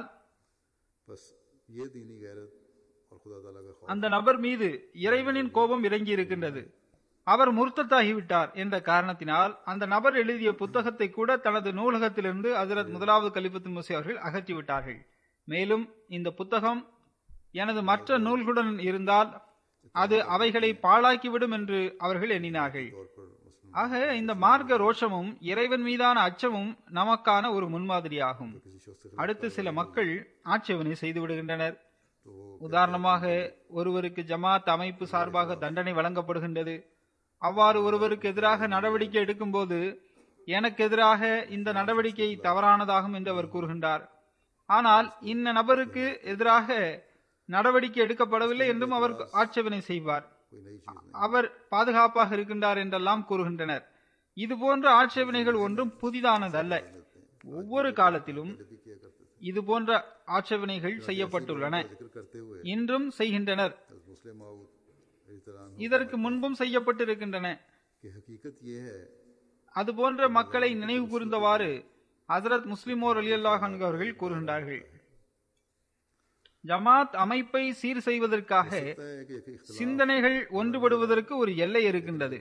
அந்த நபர் மீது இறைவனின் கோபம் இறங்கி இருக்கின்றது. அவர் முர்தத்தாகிவிட்டார் என்ற காரணத்தினால் அந்த நபர் எழுதிய புத்தகத்தை கூட தனது நூலகத்திலிருந்து ஹஜ்ரத் முதலாவது கலிஃபத்துல் மஸீஹ் அவர்கள் அகற்றிவிட்டார்கள். மேலும் இந்த புத்தகம் எனது மற்ற நூல்களுடன் இருந்தால் அது அவைகளை பாழாக்கிவிடும் என்று அவர்கள் எண்ணினார்கள். ஆக இந்த மார்க்க ரோஷமும் இறைவன் மீதான அச்சமும் நமக்கான ஒரு முன்மாதிரியாகும். அடுத்து சில மக்கள் ஆட்சேபனை செய்து விடுகின்றனர். உதாரணமாக, ஒருவருக்கு ஜமாத் அமைப்பு சார்பாக தண்டனை வழங்கப்படுகின்றது. அவ்வாறு ஒருவருக்கு எதிராக நடவடிக்கை எடுக்கும் போது, எனக்கு எதிராக இந்த நடவடிக்கை தவறானதாகும் என்று அவர் கூறுகின்றார். ஆனால் இந்த நபருக்கு எதிராக நடவடிக்கை எடுக்கப்படவில்லை என்றும் அவர் ஆட்சேபனை செய்வார். அவர் பாதுகாப்பாக இருக்கின்றார் என்றெல்லாம் கூறுகின்றனர். இது போன்ற ஆட்சேபனைகள் ஒன்றும் புதிதானதல்ல. ஒவ்வொரு காலத்திலும் இது போன்ற ஆட்சேபனைகள் செய்யப்பட்டுள்ளன, இன்றும் செய்கின்றனர். இதற்கு முன்பும் செய்யப்பட்டிருக்கின்றன. அது போன்ற மக்களை நினைவு கூர்ந்தவாறு ஹஜ்ரத் முஸ்லிம் மவ்ஊத் ரலியல்லாஹு அன்ஹு அவர்கள் கூறுகின்றார்கள், ஜமாத் அமைப்பை சீர் செய்வதற்காக சிந்தனைகள் ஒன்றுபடுவதற்கு ஒரு எல்லை இருக்கின்றது.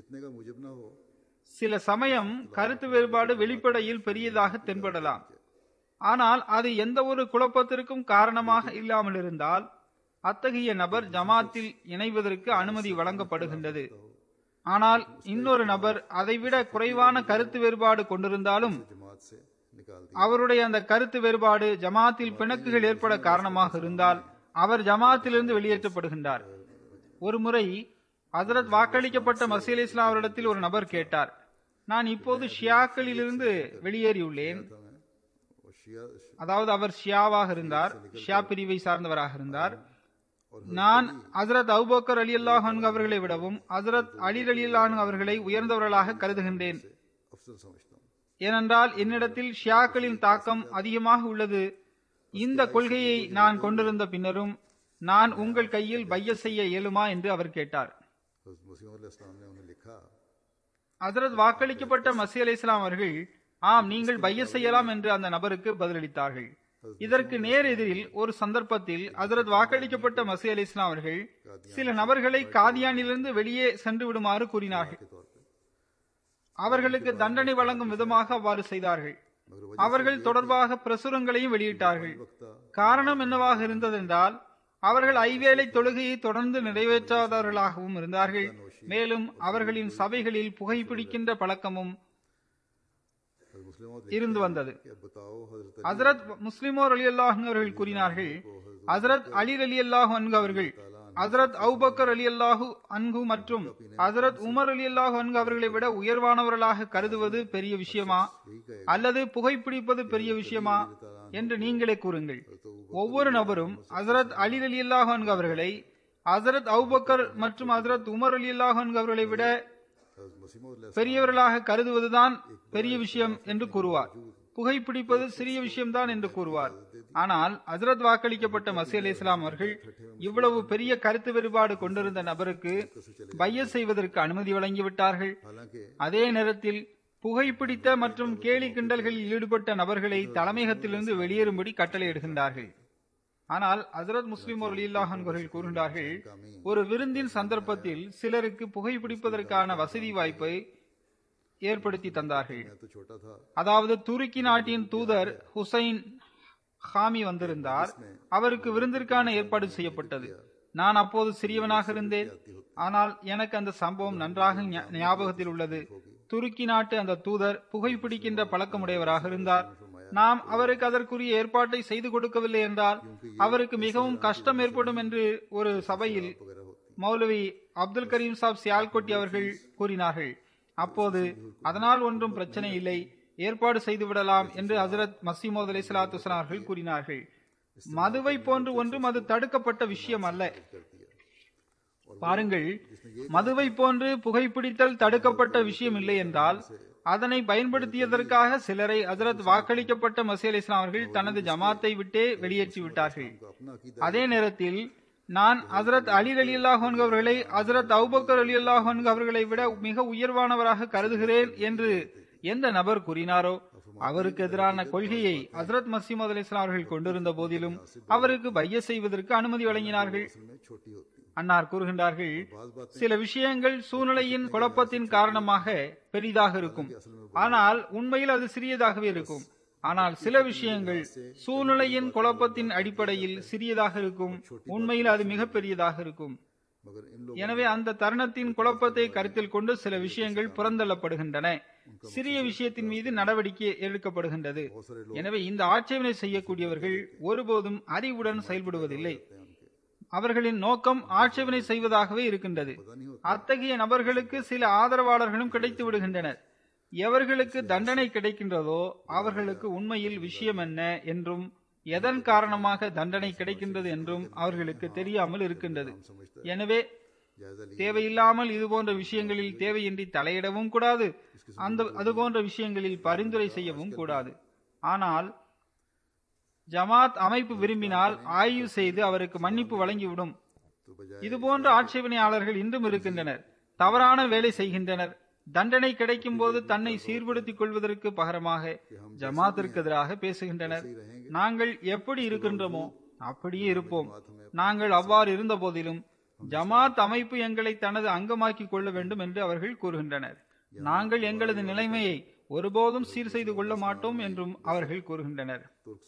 சில சமயம் கருத்து வேறுபாடு வெளிப்படையில் பெரியதாக தென்படலாம். ஆனால் அது எந்த ஒரு குழப்பத்திற்கும் காரணமாக இல்லாமல் இருந்தால் அத்தகைய நபர் ஜமாத்தில் இணைவதற்கு அனுமதி வழங்கப்படுகின்றது. ஆனால் இன்னொரு நபர் அதைவிட குறைவான கருத்து வேறுபாடு கொண்டிருந்தாலும் அவருடைய அந்த கருத்து வேறுபாடு ஜமாத்தில் பிணக்குகள் ஏற்பட காரணமாக இருந்தால் அவர் ஜமாத்திலிருந்து வெளியேற்றப்படுகின்றார். ஒரு முறை ஹஜ்ரத் வாக்களிக்கப்பட்ட மஸீஹ் அலைஹிஸ்ஸலாம் அவரிடத்தில் ஒரு நபர் கேட்டார், நான் இப்போது ஷியாக்களிலிருந்து வெளியேறியுள்ளேன். அதாவது அவர் ஷியாவாக இருந்தார், ஷியா பிரிவை சார்ந்தவராக இருந்தார். நான் ஹஜ்ரத் அபூபக்கர் ரலியல்லாஹு அன்ஹு அவர்களை விடவும் ஹஜ்ரத் அலி ரலியல்லாஹு அன்ஹு அவர்களை உயர்ந்தவர்களாக கருதுகின்றேன். ஏனென்றால் என்னிடத்தில் ஷியாக்களின் தாக்கம் அதிகமாக உள்ளது. இந்த கொள்கையை நான் கொண்டிருந்த பின்னரும் நான் உங்கள் கையில் பைய செய்ய இயலுமா என்று அவர் கேட்டார். ஹஜ்ரத் வாக்களிக்கப்பட்ட மஸீஹ் அலைஹிஸ்ஸலாம் அவர்கள், ஆம், நீங்கள் பைய செய்யலாம் என்று அந்த நபருக்கு பதிலளித்தார்கள். இதற்கு நேர் எதிரில் ஒரு சந்தர்ப்பத்தில் ஹஜ்ரத் வாக்களிக்கப்பட்ட மஸீஹ் அலைஹிஸ்ஸலாம் அவர்கள் சில நபர்களை காதியானிலிருந்து வெளியே சென்று விடுமாறு கூறினார்கள். அவர்களுக்கு தண்டனை வழங்கும் விதமாக அவ்வாறு செய்தார்கள். அவர்கள் தொடர்பாக பிரசுரங்களையும் வெளியிட்டார்கள். காரணம் என்னவாக இருந்ததென்றால், அவர்கள் ஐவேளை தொழுகையை தொடர்ந்து நிறைவேற்றாதவர்களாகவும் இருந்தார்கள். மேலும் அவர்களின் சபைகளில் புகைப்பிடிக்கின்ற பழக்கமும் இருந்து வந்தது. ஹஜ்ரத் முஸ்லிம் மவ்ஊத் ரலியல்லாஹு அன்ஹு அவர்கள் கூறினார்கள், ஹசரத் அலி ரலியல்லாஹு அன்ஹு அவர்கள் ஹசரத் அபூபக்கர் ரலியல்லாஹு அன்ஹு மற்றும் ஹசரத் உமர் ரலியல்லாஹு அன்ஹு அவர்களை விட உயர்வானவர்களாக கருதுவது பெரிய விஷயமா அல்லது புகைப்பிடிப்பது பெரிய விஷயமா என்று நீங்களே கூறுங்கள். ஒவ்வொரு நபரும் ஹசரத் அலி ரலியல்லாஹு அன்ஹு அவர்களை ஹசரத் அபூபக்கர் மற்றும் ஹசரத் உமர் ரலியல்லாஹு அன்ஹு அவர்களை விட பெரியவர்களாக கருதுவதுதான் பெரிய விஷயம் என்று கூறுவார். புகைப்பிடிப்பது சிறிய விஷயம்தான் என்று கூறுவார். ஆனால் ஹசரத் வாக்களிக்கப்பட்ட மஸீஹ் அலைஹிஸ்ஸலாம் அவர்கள் இவ்வளவு பெரிய கருத்து வேறுபாடு கொண்டிருந்த நபருக்கு பையத் செய்வதற்கு அனுமதி வழங்கிவிட்டார்கள். அதே நேரத்தில் புகைப்பிடித்த மற்றும் கேலி கிண்டல்களில் ஈடுபட்ட நபர்களை தலைமையகத்திலிருந்து வெளியேறும்படி கட்டளையிடுகின்றார்கள். ஆனால் ஹசரத் முஸ்லிம் ரலியல்லாஹு அன்ஹு அவர்கள் கூறுகின்றார்கள், ஒரு விருந்தின் சந்தர்ப்பத்தில் சிலருக்கு புகைப்பிடிப்பதற்கான வசதி வாய்ப்பை ஏற்படுத்தி தந்தார்கள். அதாவது துருக்கி நாட்டின் தூதர் ஹுசைன் ஹாமி வந்திருந்தார். அவருக்கு விருந்திற்கான ஏற்பாடு செய்யப்பட்டது. நான் அப்போது சிறியவனாக இருந்தேன். ஆனால் எனக்கு அந்த சம்பவம் நன்றாக ஞாபகத்தில் உள்ளது. துருக்கி நாட்டு அந்த தூதர் புகைப்பிடிக்கின்ற பழக்கமுடையவராக இருந்தார். நாம் அவருக்கு அதற்குரிய ஏற்பாட்டை செய்து கொடுக்கவில்லை என்றால் அவருக்கு மிகவும் கஷ்டம் ஏற்படும் என்று ஒரு சபையில் மௌலவி அப்துல் கரீம் சாப் சியால்கோட்டி அவர்கள் கூறினார்கள். அப்போது அதனால் ஒன்றும் பிரச்சனை இல்லை, ஏற்பாடு செய்து விடலாம் என்று ஹசரத் மஸீஹ் மவ்ஊத் அலைஹிஸ்ஸலாத்து வஸ்ஸலாம் அவர்கள் கூறினார்கள். மதுவை போன்று ஒன்றும் அது தடுக்கப்பட்ட விஷயம் அல்ல. பாருங்கள், மதுவை போன்று புகைப்பிடித்தல் தடுக்கப்பட்ட விஷயம் இல்லை என்றால் அதனை பயன்படுத்தியதற்காக சிலரை ஹசரத் வாக்களிக்கப்பட்ட மஸீஹ் அலைஹிஸ்ஸலாம் அவர்கள் தனது ஜமாத்தை விட்டே வெளியேற்றி விட்டார்கள். அதே நேரத்தில் நான் ஹசரத் அலி ரலியல்லாஹு அன்ஹு அவர்களை ஹசரத் அபூபக்கர் ரலியல்லாஹு அன்ஹு அவர்களை விட மிக உயர்வானவராக கருதுகிறேன் என்று எந்த நபர் கூறினாரோ அவருக்கு எதிரான கொள்கையை ஹசரத் மஸீஹ் மவ்ஊத் அலைஹிஸ்ஸலாம் அவர்கள் கொண்டிருந்த போதிலும் அவருக்கு பையத் செய்வதற்கு அனுமதி வழங்கினார்கள். அன்னார் கூறுகின்றார்கள், சில விஷயங்கள் சூழ்நிலையின் குழப்பத்தின் காரணமாக பெரிதாக இருக்கும், ஆனால் உண்மையில் அது சிறியதாகவே இருக்கும். ஆனால் சில விஷயங்கள் சூழ்நிலையின் குழப்பத்தின் அடிப்படையில் சிறியதாக இருக்கும், உண்மையில் அது மிக பெரியதாக இருக்கும். எனவே அந்த தருணத்தின் குழப்பத்தை கருத்தில் கொண்டு சில விஷயங்கள் புறந்தள்ளப்படுகின்றன, சிறிய விஷயத்தின் மீது நடவடிக்கை எடுக்கப்படுகின்றது. எனவே இந்த ஆட்சேபனை செய்யக்கூடியவர்கள் ஒருபோதும் அறிவுடன் செயல்படுவதில்லை. அவர்களின் நோக்கம் ஆட்சேபனை செய்வதாகவே இருக்கின்றது. அத்தகைய நபர்களுக்கு சில ஆதரவாளர்களும் கிடைத்து விடுகின்றனர். எவர்களுக்கு தண்டனை கிடைக்கின்றதோ அவர்களுக்கு உண்மையில் விஷயம் என்ன என்றும் எதன் காரணமாக தண்டனை கிடைக்கின்றது என்றும் அவர்களுக்கு தெரியாமல் இருக்கின்றது. எனவே தேவையில்லாமல் இதுபோன்ற விஷயங்களில் தேவையின்றி தலையிடவும் கூடாது, அந்த அதுபோன்ற விஷயங்களில் பரிந்துரை செய்யவும் கூடாது. ஆனால் ஜமாத் அமைப்பு விரும்பினால் ஆய்வு செய்து அவருக்கு மன்னிப்பு வழங்கிவிடும். இதுபோன்ற ஆட்சேபனையாளர்கள் இன்றும் இருக்கின்றனர். தவறான வேலை செய்கின்றனர். தண்டனை கிடைக்கும் போது தன்னை சீர்படுத்திக் கொள்வதற்கு பகரமாக ஜமாத்திற்கு எதிராக பேசுகின்றனர். நாங்கள் எப்படி இருக்கின்றோமோ அப்படியே இருப்போம். நாங்கள் அவ்வாறு இருந்த போதிலும் ஜமாத் அமைப்பு எங்களை தனது அங்கமாக்கிக் கொள்ள வேண்டும் என்று அவர்கள் கூறுகின்றனர். நாங்கள் எங்களது நிலைமையை ஒருபோதும் சீர் செய்து கொள்ள மாட்டோம் என்றும் அவர்கள் கூறுகின்றனர்.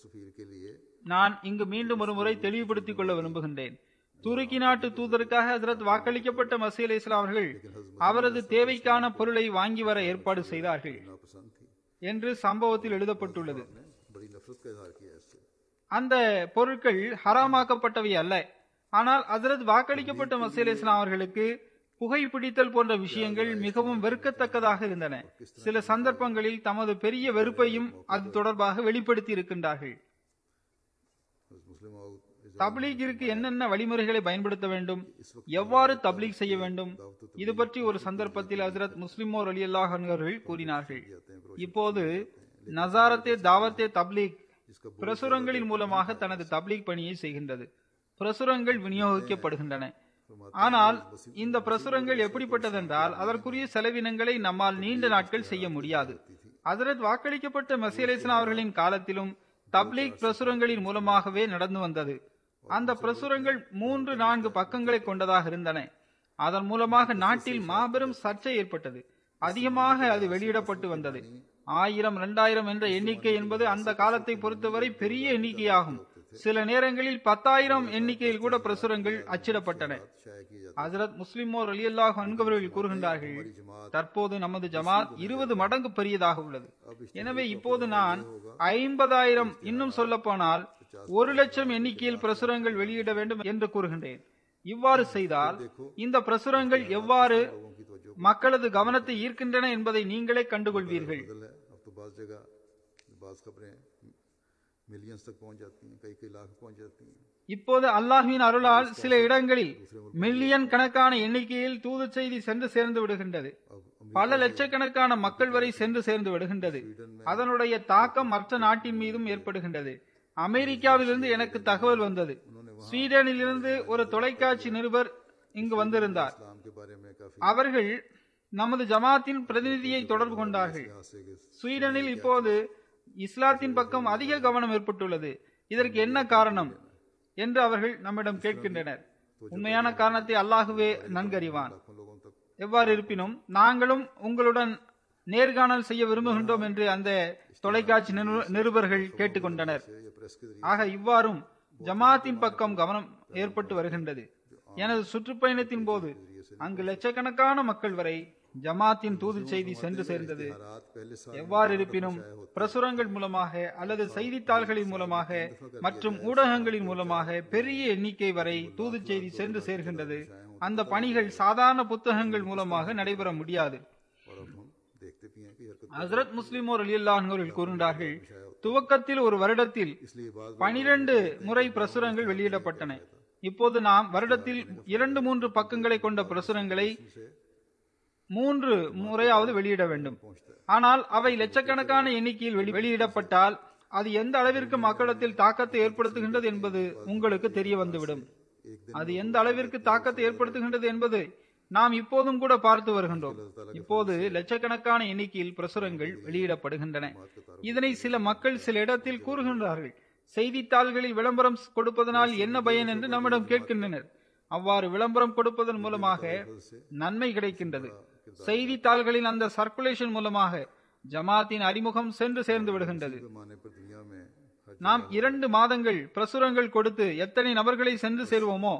நான் இங்கு மீண்டும் ஒரு முறை தெளிவுபடுத்திக் கொள்ள விரும்புகின்றேன். துருக்கி நாட்டு தூதருக்காக ஹசரத் வாக்களிக்கப்பட்ட மஸீஹ் அலைஹிஸ்ஸலாம் அவர்கள் அவரது தேவைக்கான பொருளை வாங்கி வர ஏற்பாடு செய்தார்கள் என்று சம்பவத்தில் எழுதப்பட்டுள்ளது. அந்த பொருட்கள் ஹராமாக்கப்பட்டவை அல்ல. ஆனால் ஹசரத் வாக்களிக்கப்பட்ட மஸீஹ் அலைஹிஸ்ஸலாம் அவர்களுக்கு புகைப்பிடித்தல் போன்ற விஷயங்கள் மிகவும் வெறுக்கத்தக்கதாக இருந்தன. சில சந்தர்ப்பங்களில் தமது பெரிய வெறுப்பையும் அது தொடர்பாக வெளிப்படுத்தி இருக்கின்றார்கள். தப்லீகிற்கு என்னென்ன வழிமுறைகளை பயன்படுத்த வேண்டும், எவ்வாறு தப்லீக் செய்ய வேண்டும், இது பற்றி ஒரு சந்தர்ப்பத்தில் ஹசரத் முஸ்லிம் மவ்ஊத் ரலியல்லாஹு அன்ஹு அவர்கள் கூறினார்கள். இப்போது நசாரத்தே தாவத்தே தப்லீக் பிரசுரங்களின் மூலமாக தனது தப்லீக் பணியை செய்கின்றது. பிரசுரங்கள் விநியோகிக்கப்படுகின்றன. ஆனால் இந்த பிரசுரங்கள் எப்படிப்பட்டதென்றால் அதற்குரிய செலவினங்களை நம்மால் நீண்ட நாட்கள் செய்ய முடியாது. ஹசரத் வாக்களிக்கப்பட்ட மஸீஹ் அலைஹிஸ்ஸலாம் அவர்களின் காலத்திலும் தப்லீக் பிரசுரங்களின் மூலமாகவே நடந்து வந்தது. அந்த பிரசுரங்கள் மூன்று நான்கு பக்கங்களை கொண்டதாக இருந்தன. அதன் மூலமாக நாட்டில் மாபெரும் சர்ச்சை ஏற்பட்டது. அதிகமாக அது வெளியிடப்பட்டு வந்தது. ஆயிரம் இரண்டாயிரம் என்ற எண்ணிக்கை என்பது அந்த காலத்தை பொறுத்தவரை பெரிய எண்ணிக்கையாகும். சில நேரங்களில் பத்தாயிரம் எண்ணிக்கையில் கூட பிரசுரங்கள் அச்சிடப்பட்டன. ஹசரத் முஸ்லிம் மவ்ஊத் ரலியல்லாஹு அன்ஹு அவர்கள் கூறுகின்றார்கள், தற்போது நமது ஜமாத் இருபது மடங்கு பெரியதாக உள்ளது. எனவே இப்போது நான் ஐம்பதாயிரம், இன்னும் சொல்ல போனால் ஒரு லட்சம் எண்ணிக்கையில் பிரசுரங்கள் வெளியிட வேண்டும் என்று கூறுகின்றேன். இவ்வாறு செய்தால் இந்த பிரசுரங்கள் எவ்வாறு மக்களது கவனத்தை ஈர்க்கின்றன என்பதை நீங்களே கண்டுகொள்வீர்கள். இப்போது அல்லாஹ்வின் அருளால் சில இடங்களில் மில்லியன் கணக்கான எண்ணிக்கையில் தூது செய்தி சென்று சேர்ந்து விடுகின்றது. பல லட்சக்கணக்கான மக்கள் வரை சென்று சேர்ந்து விடுகின்றது. அதனுடைய தாக்கம் மற்ற நாட்டின் மீதும் ஏற்படுகின்றது. அமெரிக்காவிலிருந்து எனக்கு தகவல் வந்தது. ஸ்வீடனில் இருந்து ஒரு தொலைக்காட்சி நிருபர் இங்கு வந்திருந்தார். அவர்கள் நமது ஜமாத்தின் பிரதிநிதியை தொடர்பு கொண்டார்கள். ஸ்வீடனில் இப்போது இஸ்லாத்தின் பக்கம் அதிக கவனம் ஏற்பட்டுள்ளது. இதற்கு என்ன காரணம் என்று அவர்கள் நம்மிடம் கேட்கின்றனர். உண்மையான காரணத்தை அல்லாஹுவே நன்கறிவான். எவ்வாறு இருப்பினும் நாங்களும் உங்களுடன் நேர்காணல் செய்ய விரும்புகின்றோம் என்று அந்த தொலைக்காட்சி நிருபர்கள் கேட்டுக்கொண்டனர். ஆக இவ்வாறும் ஜமாத்தின் பக்கம் கவனம் ஏற்பட்டு வருகின்றது. எனது சுற்றுப்பயணத்தின் போது அங்கு லட்சக்கணக்கான மக்கள் வரை ஜமாத்தின் தூது செய்தி சென்று சேர்ந்தது. எவ்வாறு இருப்பினும் பிரசுரங்கள் மூலமாக அல்லது செய்தித்தாள்களின் மூலமாக மற்றும் ஊடகங்களின் மூலமாக பெரிய எண்ணிக்கை வரை தூது செய்தி சென்று சேர்கின்றது. அந்த பணிகள் சாதாரண புத்தகங்கள் மூலமாக நடைபெற முடியாது. ஹஸ்ரத் முஸ்லிமோர் ரலியல்லாஹு அன்ஹு அவர்கள் கூறுகின்றார்கள், துவக்கத்தில் ஒரு வருடத்தில் பனிரெண்டு முறை பிரசுரங்கள் வெளியிடப்பட்டன. இப்போது நாம் வருடத்தில் இரண்டு மூன்று பக்கங்களை கொண்ட பிரசுரங்களை மூன்று முறையாவது வெளியிட வேண்டும். ஆனால் அவை லட்சக்கணக்கான எண்ணிக்கையில் வெளியிடப்பட்டால் அது எந்த அளவிற்கு மக்களிடத்தில் தாக்கத்தை ஏற்படுத்துகின்றது என்பது உங்களுக்கு தெரிய வந்துவிடும். அது எந்த அளவிற்கு தாக்கத்தை ஏற்படுத்துகின்றது என்பது நாம் இப்போதும் கூட பார்த்து வருகின்றோம். இப்போது லட்சக்கணக்கான எண்ணிக்கையில் பிரசுரங்கள் வெளியிடப்படுகின்றன. இதனை சில மக்கள் சில இடத்தில் கூறுகின்றார்கள். செய்தித்தாள்களில் விளம்பரம் கொடுப்பதனால் என்ன பயன் என்று நம்மிடம் கேட்கின்றனர். அவ்வாறு விளம்பரம் கொடுப்பதன் மூலமாக நன்மை கிடைக்கின்றது. செய்தித்தாள்களின் அந்த சர்க்குலேஷன் மூலமாக ஜமாத்தின் அறிமுகம் சென்று சேர்ந்து விடுகின்றது. நாம் இரண்டு மாதங்கள் பிரசுரங்கள் கொடுத்து எத்தனை நபர்களை சென்று சேருவோமோ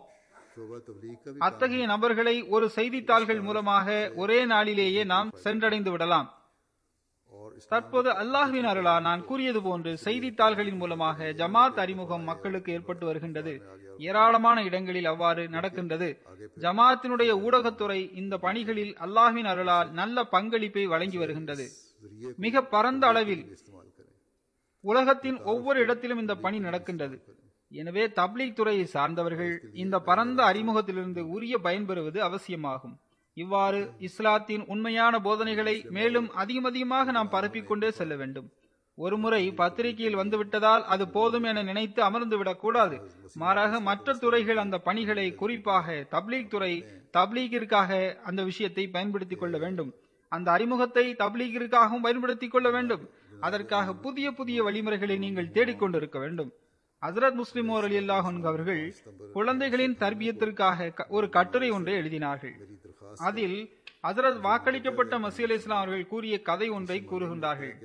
அத்தகைய நபர்களை ஒரு செய்தித்தாள்கள் மூலமாக ஒரே நாளிலேயே நாம் சென்றடைந்து விடலாம். தற்போது அல்லாஹ்வின் அருளா நான் கூறியது போன்று செய்தித்தாள்களின் மூலமாக ஜமாத் அறிமுகம் மக்களுக்கு ஏற்பட்டு வருகின்றது. ஏராளமான இடங்களில் அவ்வாறு நடக்கின்றது. ஜமாத்தினுடைய ஊடகத்துறை இந்த பணிகளில் அல்லாஹ்வின் அருளால் நல்ல பங்களிப்பை வழங்கி வருகின்றது. மிக பரந்த அளவில் உலகத்தின் ஒவ்வொரு இடத்திலும் இந்த பணி நடக்கின்றது. எனவே தப்லீக் துறையை சார்ந்தவர்கள் இந்த பரந்த அறிமுகத்திலிருந்து உரிய பயன்பெறுவது அவசியமாகும். இவ்வாறு இஸ்லாத்தின் உண்மையான போதனைகளை மேலும் அதிகம் அதிகமாக நாம் பரப்பிக்கொண்டே செல்ல வேண்டும். ஒருமுறை பத்திரிகையில் வந்துவிட்டதால் அது போதும் என நினைத்து அமர்ந்துவிடக் கூடாது. மாறாக மற்ற துறைகள் அந்த பணிகளை, குறிப்பாக தப்லீக் துறை தப்லீகிற்காக அந்த விஷயத்தை பயன்படுத்திக் கொள்ள வேண்டும். அந்த அறிமுகத்தை தப்லீகிற்காகவும் பயன்படுத்திக் கொள்ள வேண்டும். அதற்காக புதிய புதிய வழிமுறைகளை நீங்கள் தேடிக்கொண்டிருக்க வேண்டும். ஹஸ்ரத் முஸ்லிமோர் ரலியல்லாஹு அன்ஹு அவர்கள் குழந்தைகளின் தர்பியத்திற்காக ஒரு கட்டுரை ஒன்றை எழுதினார்கள். அதில் ஹஸ்ரத் வாக்களிக்கப்பட்ட மசீஹ் அலைஹிஸ்ஸலாம் அவர்கள் கூறிய கதை ஒன்றை கூறுகின்றார்கள்.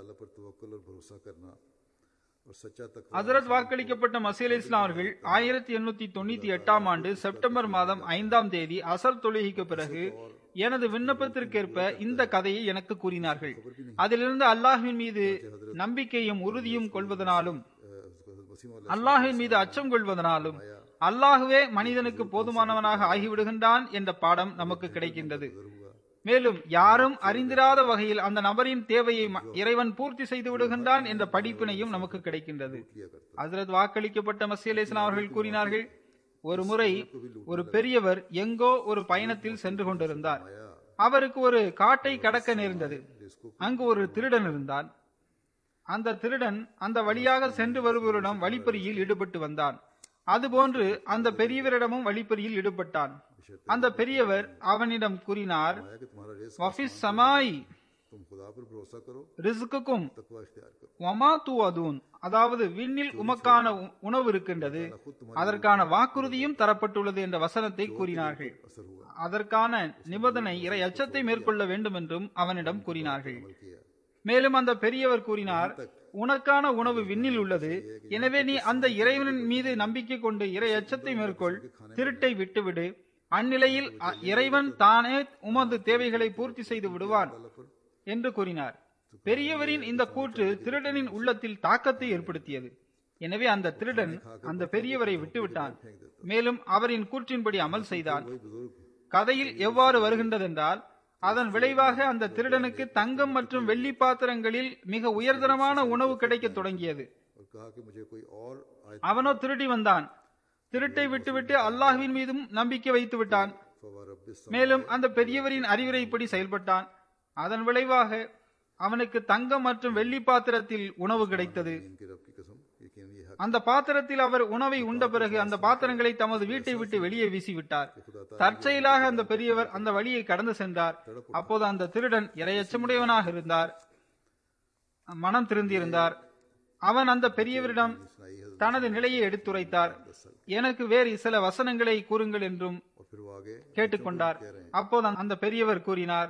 ஹஸ்ரத் வாக்களிக்கப்பட்ட மசீஹ் அலைஹிஸ்ஸலாம் அவர்கள் ஆயிரத்தி எண்ணூத்தி தொண்ணூத்தி எட்டாம் ஆண்டு செப்டம்பர் மாதம் ஐந்தாம் தேதி அசர் தொழுகைக்கு பிறகு எனது விண்ணப்பத்திற்கேற்ப இந்த கதையை எனக்கு கூறினார்கள். அதிலிருந்து அல்லாஹ்வின் மீது நம்பிக்கையும் உறுதியும் கொள்வதனாலும் அல்லாஹ்வின் மீது அச்சம் கொள்வதனாலும் அல்லாஹுவே மனிதனுக்கு போதுமானவனாக ஆகிவிடுகின்றான் என்ற பாடம் நமக்கு கிடைக்கின்றது. மேலும் யாரும் அறிந்திராத வகையில் அந்த நபரின் தேவையை இறைவன் பூர்த்தி செய்து விடுகின்றான் என்ற படிப்பினையும் நமக்கு கிடைக்கின்றது. ஹஸ்ரத் வாக்களிக்கப்பட்ட மசீஹ் அலைஹிஸ்ஸலாம் அவர்கள் கூறினார்கள், ஒரு முறை ஒரு பெரியவர் எங்கோ ஒரு பயணத்தில் சென்று கொண்டிருந்தார். அவருக்கு ஒரு காட்டை கடக்க நேர்ந்தது. அங்கு ஒரு திருடன் இருந்தான். அந்த திருடன் அந்த வழியாக சென்று வருபவரிடம் வழிப்பறியில் ஈடுபட்டு வந்தான். அதுபோன்று அந்த பெரியவரிடமும் வழிப்பறியில் ஈடுபட்டான். அந்த பெரியவர் அவனிடம் கூறினார், வஃபிஸ் சமாய் ரிஸ்குக்கும் வமா துஅதூன், அதாவது விண்ணில் உமக்கான உணவு இருக்கின்றது, அதற்கான வாக்குறுதியும் தரப்பட்டுள்ளது என்ற வசனத்தை கூறினார்கள். அதற்கான நிபந்தனை இறை அச்சத்தை மேற்கொள்ள வேண்டும் என்றும் அவனிடம் கூறினார்கள். மேலும் அந்த பெரியவர் கூறினார், உனக்கான உணவு விண்ணில் உள்ளது, எனவே நீ அந்த இறைவனின் மீது நம்பிக்கை கொண்டு இறை அச்சத்தை மேற்கொள், திருட்டை விட்டுவிடு, அந்நிலையில் இறைவன் தானே உமது தேவைகளை பூர்த்தி செய்து விடுவான் என்று கூறினார். பெரியவரின் இந்த கூற்று திருடனின் உள்ளத்தில் தாக்கத்தை ஏற்படுத்தியது. எனவே அந்த திருடன் அந்த பெரியவரை விட்டுவிட்டான். மேலும் அவரின் கூற்றின்படி அமல் செய்தான். கதையில் எவ்வாறு வருகின்றதென்றால், அதன் விளைவாக அந்த திருடனுக்கு தங்கம் மற்றும் வெள்ளி பாத்திரங்களில் மிக உயர்தரமான உணவு கிடைக்க தொடங்கியது. அவனோ திருடி வந்தான். திருட்டை விட்டுவிட்டு அல்லாஹ்வின் மீதும் நம்பிக்கை வைத்து விட்டான். மேலும் அந்த பெரியவரின் அறிவுரைப்படி செயல்பட்டான். அதன் விளைவாக அவனுக்கு தங்கம் மற்றும் வெள்ளி பாத்திரத்தில் உணவு கிடைத்தது. அந்த பாத்திரத்தில் அவர் உணவை உண்ட பிறகு அந்த பாத்திரங்களை தமது வீட்டை விட்டு வெளியே வீசிவிட்டார். தற்செயலாக அந்த பெரியவர் அந்த வழியை கடந்து சென்றார். அப்போது அந்த திருடன் இரையச்சமுடையவனாக இருந்தார், மனம் திருந்தியிருந்தார். அவன் அந்த பெரியவரிடம் தனது நிலையை எடுத்துரைத்தார். எனக்கு வேறு சில வசனங்களை கூறுங்கள் என்றும் கேட்டுக்கொண்டார். அப்போது அந்த பெரியவர் கூறினார்,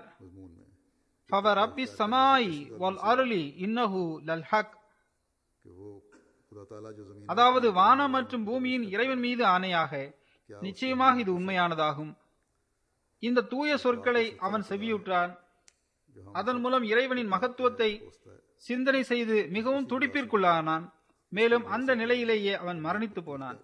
அதாவது வானம் மற்றும் பூமியின் இறைவன் மீது ஆணையாக நிச்சயமாக இது உண்மையானதாகும். இந்த தூய சொற்களை அவன் செவியுற்றான். அதன் மூலம் இறைவனின் மகத்துவத்தை சிந்தனை செய்து மிகவும் துடிப்பிற்குள்ளானான். மேலும் அந்த நிலையிலேயே அவன் மரணித்து போனான்.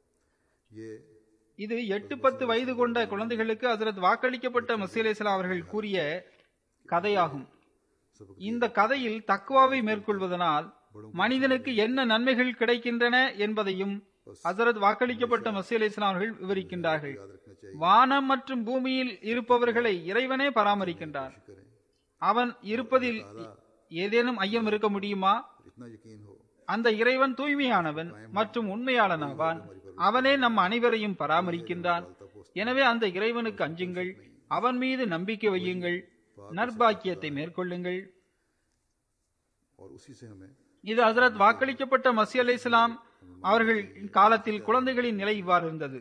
இது எட்டு பத்து வயது கொண்ட குழந்தைகளுக்கு ஹஜ்ரத் வாக்களிக்கப்பட்ட மஸீஹ் அலைஹிஸ்ஸலாம் அவர்கள் கூறிய கதையாகும். இந்த கதையில் தக்வாவை மேற்கொள்வதனால் மனிதனுக்கு என்ன நன்மைகள் கிடைக்கின்றன என்பதையும் ஹஜ்ரத் வாக்களிக்கப்பட்ட மஸீஹ் அலைஹிஸ்ஸலாம் அவர்கள் விவரிக்கின்றார்கள். வானம் மற்றும் பூமியில் இருப்பவர்களை இறைவனே பராமரிக்கின்றான். அவன் இருப்பதில் ஏதேனும் ஐயம் இருக்க முடியுமா? அந்த இறைவன் தூய்மையானவன் மற்றும் உண்மையாளனாவான். அவனே நம் அனைவரையும் பராமரிக்கின்றான். எனவே அந்த இறைவனுக்கு அஞ்சுங்கள், அவன் மீது நம்பிக்கை வையுங்கள், நற்பாக்கியத்தை மேற்கொள்ளுங்கள். இது ஹஜ்ரத் வாக்களிக்கப்பட்ட மஸீஹ் அலைஹிஸ்ஸலாம் அவர்கள் காலத்தில் குழந்தைகளின் நிலை இவ்வாறு இருந்தது.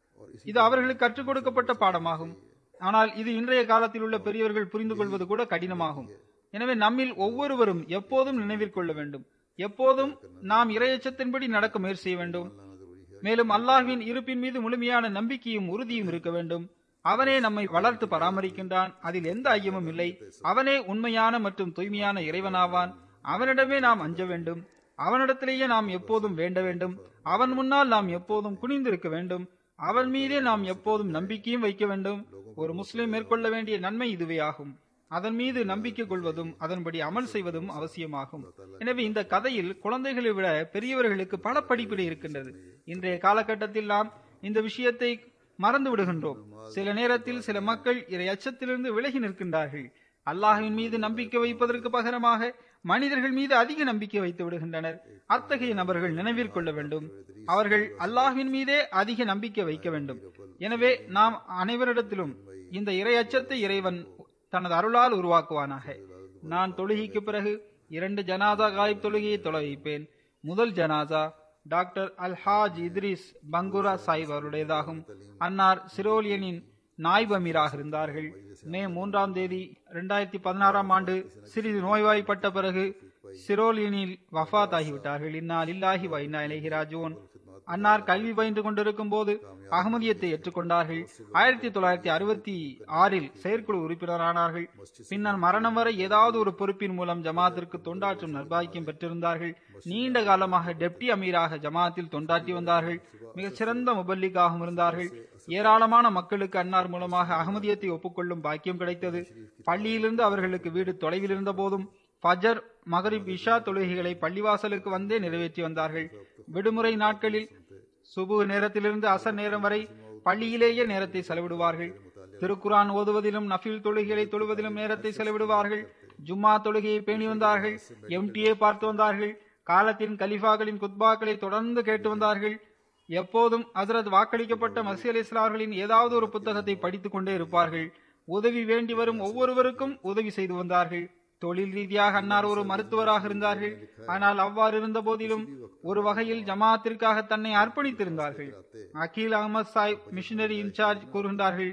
இது அவர்களுக்கு கற்றுக் கொடுக்கப்பட்ட பாடமாகும். ஆனால் இது இன்றைய காலத்தில் உள்ள பெரியவர்கள் புரிந்து கொள்வது கூட கடினமாகும். எனவே நம்மில் ஒவ்வொருவரும் எப்போதும் நினைவிற்கொள்ள வேண்டும், எப்போதும் நாம் இறையச்சத்தின்படி நடக்க முயற்சி செய்ய வேண்டும். மேலும் அல்லாஹ்வின் இருப்பின் மீது முழுமையான நம்பிக்கையும் உறுதியும் இருக்க வேண்டும். அவனே நம்மை வளர்த்து பராமரிக்கின்றான், அதில் எந்த ஐயமும் இல்லை. அவனே உண்மையான மற்றும் தூய்மையான இறைவனாவான். அவனிடமே நாம் அஞ்ச வேண்டும், அவனிடத்திலேயே நாம் எப்போதும் வேண்ட வேண்டும். அவன் முன்னால் நாம் எப்போதும் குனிந்திருக்க வேண்டும். அவன் மீதே நாம் எப்போதும் நம்பிக்கையும் வைக்க வேண்டும். ஒரு முஸ்லிம் மேற்கொள்ள வேண்டிய நன்மை இதுவே ஆகும். அதன் மீது நம்பிக்கை கொள்வதும் அதன்படி அமல் செய்வதும் அவசியமாகும். எனவே இந்த கதையில் குழந்தைகளை விட பெரியவர்களுக்கு பல படிப்பினை இருக்கின்றது. இன்றைய காலகட்டத்தில் நாம் இந்த விஷயத்தை மறந்து விடுகின்றோம். சில நேரத்தில் சில மக்கள் இறை அச்சத்திலிருந்து விலகி நிற்கின்றார்கள். அல்லாஹ்வின் மீது நம்பிக்கை வைப்பதற்கு பகரமாக மனிதர்கள் மீது அதிக நம்பிக்கை வைத்து விடுகின்றனர். அத்தகைய நபர்கள் நினைவிற்கொள்ள வேண்டும், அவர்கள் அல்லாஹ்வின் மீதே அதிக நம்பிக்கை வைக்க வேண்டும். எனவே நாம் அனைவரிடத்திலும் இந்த இறை அச்சத்தை இறைவன் தனது அருளால் உருவாக்குவானாக. நான் தொழுகைக்கு பிறகு இரண்டு ஜனாதா காயிப் தொழுகையை தொழ வைப்பேன். முதல் ஜனாதா doctor Alhaji Idris Bangura Sahib அவருடையதாகும். அன்னார் சிரோலியனின் நாய்ப் அமீராக இருந்தார்கள். மே மூன்றாம் தேதி இரண்டாயிரத்தி பதினாறாம் ஆண்டு சிறிது நோய்வாய்ப்பட்ட பிறகு சிரோலியனில் வஃபாத் ஆகிவிட்டார்கள். இன்னா லில்லாஹி வ இன்னா இலைஹி ராஜிஊன். அன்னார் கல்வி பயின்று கொண்டிருக்கும் போது அகமதியத்தை ஏற்றுக்கொண்டார்கள். ஆயிரத்தி தொள்ளாயிரத்தி அறுபத்தி ஆறில் செயற்குழு உறுப்பினரானார்கள். பின்னர் மரணம் வரை ஏதாவது ஒரு பொறுப்பின் மூலம் ஜமாத்திற்கு தொண்டாற்றும் நற்பாக்கியம் பெற்றிருந்தார்கள். நீண்ட காலமாக டெப்டி அமீராக ஜமாத்தில் தொண்டாற்றி வந்தார்கள். மிகச் சிறந்த முபல்லிகாகவும் இருந்தார்கள். ஏராளமான மக்களுக்கு அன்னார் மூலமாக அகமதியத்தை ஒப்புக்கொள்ளும் பாக்கியம் கிடைத்தது. பள்ளியிலிருந்து அவர்களுக்கு வீடு தொலைவில் இருந்த போதும் ஃபஜர், மகரிப், இஷா தொழுகைகளை பள்ளிவாசலுக்கு வந்தே நிறைவேற்றி வந்தார்கள். விடுமுறை நாட்களில் சுபு நேரத்திலிருந்து அசர் நேரம் வரை பள்ளியிலேயே நேரத்தை செலவிடுவார்கள். திருக்குரான் ஓதுவதிலும் நஃபில் தொழுகைகளை தொழுவதிலும் நேரத்தை செலவிடுவார்கள். ஜும்மா தொழுகையை பேணி வந்தார்கள். எம்டிஏ பார்த்து வந்தார்கள். காலத்தின் கலிஃபாக்களின் குத்பாக்களை தொடர்ந்து கேட்டு வந்தார்கள். எப்போதும் ஹஜ்ரத் வாக்களிக்கப்பட்ட மஸீஹ் அலைஹிஸ்ஸலாம் அவர்களின் ஏதாவது ஒரு புத்தகத்தை படித்துக் கொண்டே இருப்பார்கள். உதவி வேண்டி வரும் ஒவ்வொருவருக்கும் உதவி செய்து வந்தார்கள். தொழில் ரீதியாக அன்னார் ஒரு மருத்துவராக இருந்தார்கள். ஆனால் அவ்வாறு இருந்த போதிலும் ஒரு வகையில் ஜமாத்திற்காக தன்னை அர்ப்பணித்திருந்தார்கள். அகீல் அகமது சாஹிப் மிஷனரி இன்சார்ஜ் கூறுகின்றார்கள்,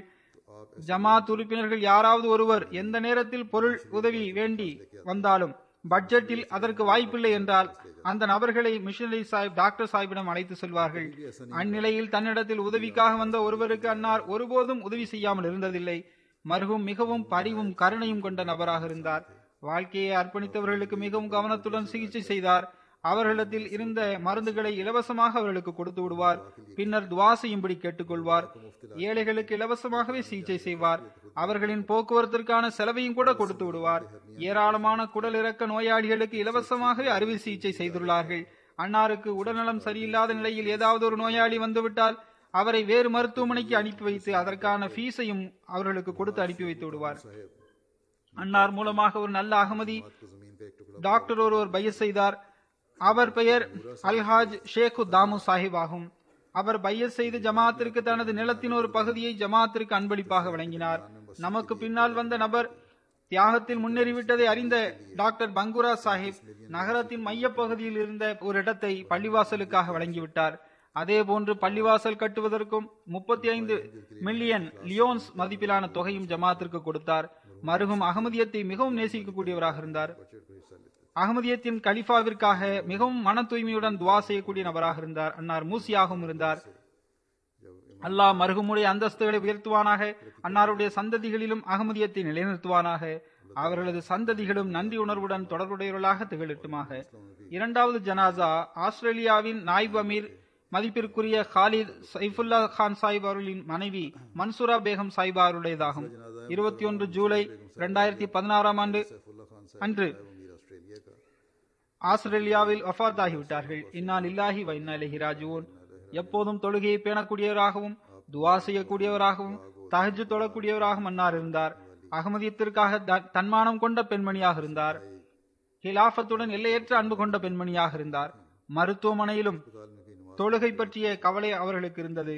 ஜமாத் உறுப்பினர்கள் யாராவது ஒருவர் எந்த நேரத்தில் பொருள் உதவி வேண்டி வந்தாலும் பட்ஜெட்டில் அதற்கு வாய்ப்பில்லை என்றால் அந்த நபர்களை மிஷனரி சாஹிப் டாக்டர் சாஹிப்பிடம் அழைத்து செல்வார்கள். அந்நிலையில் தன்னிடத்தில் உதவிக்காக வந்த ஒருவருக்கு அன்னார் ஒருபோதும் உதவி செய்யாமல் இருந்ததில்லை. மர்ஹூம் மிகவும் பரிவும் கருணையும் கொண்ட நபராக இருந்தார். வாழ்க்கையை அர்ப்பணித்தவர்களுக்கு மிகவும் கவனத்துடன் சிகிச்சை செய்தார். அவர்களிடத்தில் இருந்த மருந்துகளை இலவசமாக அவர்களுக்கு கொடுத்து விடுவார். பின்னர் துவா செய்யும்படி கேட்டுக்கொள்வார். ஏழைகளுக்கு இலவசமாகவே சிகிச்சை செய்வார். அவர்களின் போக்குவரத்திற்கான செலவையும் கூட கொடுத்து விடுவார். ஏராளமான குடல் இறக்க நோயாளிகளுக்கு இலவசமாகவே அறுவை சிகிச்சை செய்துள்ளார்கள். அன்னாருக்கு உடல்நலம் சரியில்லாத நிலையில் ஏதாவது ஒரு நோயாளி வந்துவிட்டால் அவரை வேறு மருத்துவமனைக்கு அனுப்பி வைத்து அதற்கான ஃபீஸையும் அவர்களுக்கு கொடுத்து அனுப்பி வைத்து விடுவார். அன்னார் மூலமாக ஒரு நல்ல அகமதி டாக்டர் ஒருவர் பையத் செய்தார். அவர் பெயர் அல்ஹாஜ் ஷேக் தாமு சாஹிப் ஆகும். அவர் பையத் செய்து ஜமாத்திற்கு தனது நிலத்தின் ஒரு பகுதியை ஜமாத்திற்கு அன்பளிப்பாக வழங்கினார். நமக்கு பின்னால் வந்த நபர் தியாகத்தில் முன்னேறிவிட்டதை அறிந்த டாக்டர் பங்குரா சாஹிப் நகரத்தின் மைய பகுதியில் இருந்த ஒரு இடத்தை பள்ளிவாசலுக்காக வழங்கிவிட்டார். அதே போன்று பள்ளிவாசல் கட்டுவதற்கும் முப்பத்தி ஐந்து மில்லியன் லியோன்ஸ் மதிப்பிலான தொகையும் ஜமாத்திற்கு கொடுத்தார். மருகும் அகமதியத்தை மிகவும் நேசிக்கக்கூடியவராக இருந்தார். அகமதியத்தின் கலிஃபாவிற்காக மிகவும் மன தூய்மையுடன் துவா செய்யக்கூடிய நபராக இருந்தார். அன்னார் மூசியாகவும் இருந்தார். அல்லாஹ் மருகுமுடைய அந்தஸ்துகளை உயர்த்துவானாக. அன்னாருடைய சந்ததிகளிலும் அகமதியத்தை நிலைநிறுத்துவானாக. அவர்களது சந்ததிகளும் நன்றி உணர்வுடன் தொடர்புடையவர்களாக திகழட்டுமாக. இரண்டாவது ஜனாசா ஆஸ்திரேலியாவின் நாயிப் அமீர் மதிப்பிற்குரிய காலித் சைஃபுல்லா கான் சாஹிப் அவர்களின் மனைவி மன்சூரா பேகம் சாஹிபா அவருடையதாகும். இருபத்தி ஒன்று ஜூலை இரண்டாயிரத்தி பதினாறாம் ஆண்டு அன்று ஆஸ்திரேலியாவில் வஃபாத் ஆகிவிட்டார்கள். இன்னா லில்லாஹி வ இன்னா இலைஹி ராஜிஊன். எப்போதும் தொழுகையை பேணக்கூடியவராகவும் துவா செய்யக்கூடியவராகவும் தஹஜ்ஜு தொழக்கூடியவராகவும் அன்னார் இருந்தார். அகமதியத்திற்காக தன்மானம் கொண்ட பெண்மணியாக இருந்தார். ஹிலாஃபத்துடன் எல்லையற்ற அன்பு கொண்ட பெண்மணியாக இருந்தார். மருத்துவமனையிலும் தொழுகை பற்றிய கவலை அவர்களுக்கு இருந்தது.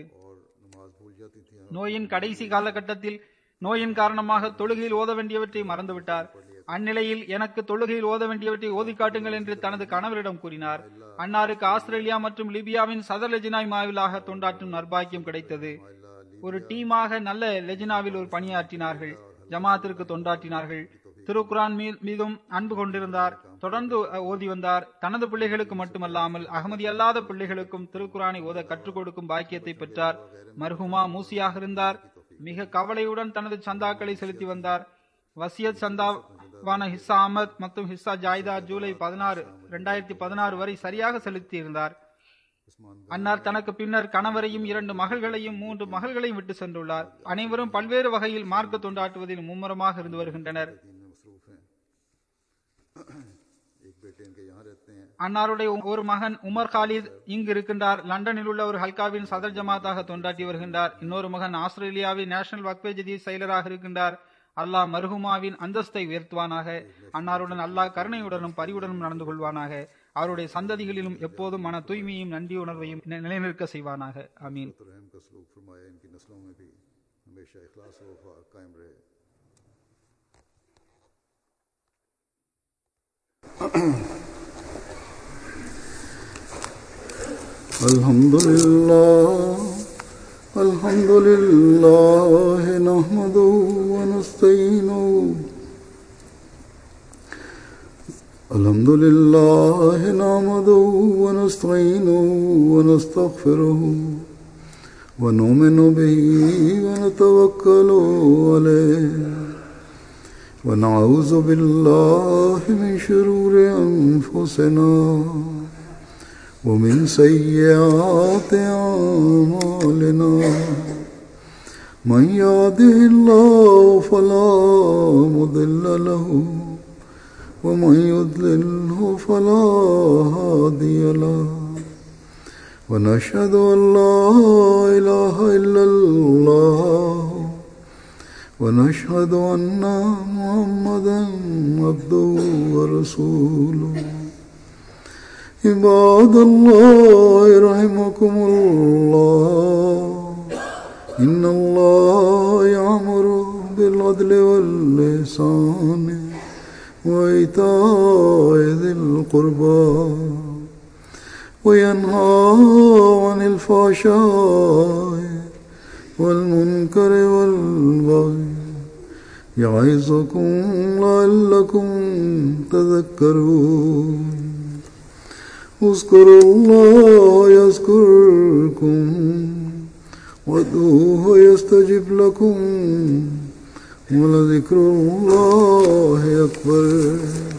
நோயின் கடைசி காலகட்டத்தில் நோயின் காரணமாக தொழுகையில் ஓத வேண்டியவற்றை மறந்துவிட்டார். அந்நிலையில் எனக்கு தொழுகையில் ஓத வேண்டியவற்றை ஓதி காட்டுங்கள் என்று தனது கணவரிடம் கூறினார். அன்னாருக்கு ஆஸ்திரேலியா மற்றும் லிபியாவின் சதர் லெஜினாய் மாவிலாக தொண்டாற்றும் நற்பாக்கியம் கிடைத்தது. ஒரு டீமாக நல்ல லெஜினாவில் ஒரு பணியாற்றினார்கள். ஜமாத்திற்கு தொண்டாற்றினார்கள். திருக்குரான் மீதும் அன்பு கொண்டிருந்தார். தொடர்ந்து ஓதி வந்தார். தனது பிள்ளைகளுக்கு மட்டுமல்லாமல் அகமதி அல்லாத பிள்ளைகளுக்கும் திருக்குரானை ஓத கற்றுக் கொடுக்கும் பாக்கியத்தை பெற்றார். மர்ஹுமா மூசியாக இருந்தார். மிக கவலையுடன் தனது சந்தாக்களை செலுத்தி வந்தார். வசியத் சந்தாவான ஹிஸ்ஸா அஹமத் மற்றும் ஹிஸ்ஸா ஜாயிதா ஜூலை பதினாறு இரண்டாயிரத்தி பதினாறு வரை சரியாக செலுத்தியிருந்தார். அன்னார் தனக்கு பின்னர் கணவரையும் இரண்டு மகள்களையும் மூன்று மகள்களையும் விட்டு சென்றுள்ளார். அனைவரும் பல்வேறு வகையில் மார்க்க தொண்டாற்றுவதில் மும்முரமாக இருந்து வருகின்றனர். அன்னாருடைய ஒரு மகன் உமர் காலித் இங்கு இருக்கின்றார். லண்டனில் உள்ள ஒரு ஹல்காவின் சதர் ஜமாத்தாக தொண்டாற்றி வருகின்றார். இன்னொரு மகன் ஆஸ்திரேலியாவின் நேஷனல் வக்ஃபே ஜதீத் செயலராக இருக்கின்றார். அல்லாஹ் மர்ஹுமாவின் அந்தஸ்தை உயர்த்துவானாக. அன்னாருடன் அல்லாஹ் கருணையுடனும் பரிவுடனும் நடந்து கொள்வானாக. அவருடைய சந்ததிகளிலும் எப்போதும் மன தூய்மையும் நன்றி உணர்வையும் நிலைநிற்க செய்வானாக. ஆமீன். அல்ஹம்துலில்லாஹ் அல்ஹம்துலில்லாஹ் நஹ்மதுஹு வ நஸ்தஈனுஹு அல்ஹம்துலில்லாஹ் நஹ்மதுஹு வ நஸ்தஈனுஹு வ நஸ்தக்ஃபிருஹு வ நு'மினு பிஹி வ நதவக்கலு அலைஹி வ நஅஊஸு பில்லாஹி மின் ஷுரூரி அன்ஃபுஸினா ومن سيئات أعمالنا من يهده الله فلا مضل له ومن يضلله فلا هادي له ونشهد أن لا إله إلا الله ونشهد أن محمدا عبده ورسوله عباد الله رحمكم الله إن الله يأمر بالعدل والإحسان وإيتاء ذي القربى وينهى عن الفحشاء والمنكر والبغي يعظكم لعلكم تذكرون اذكروا الله يذكركم وادعوه يستجب لكم ولذكر الله أكبر.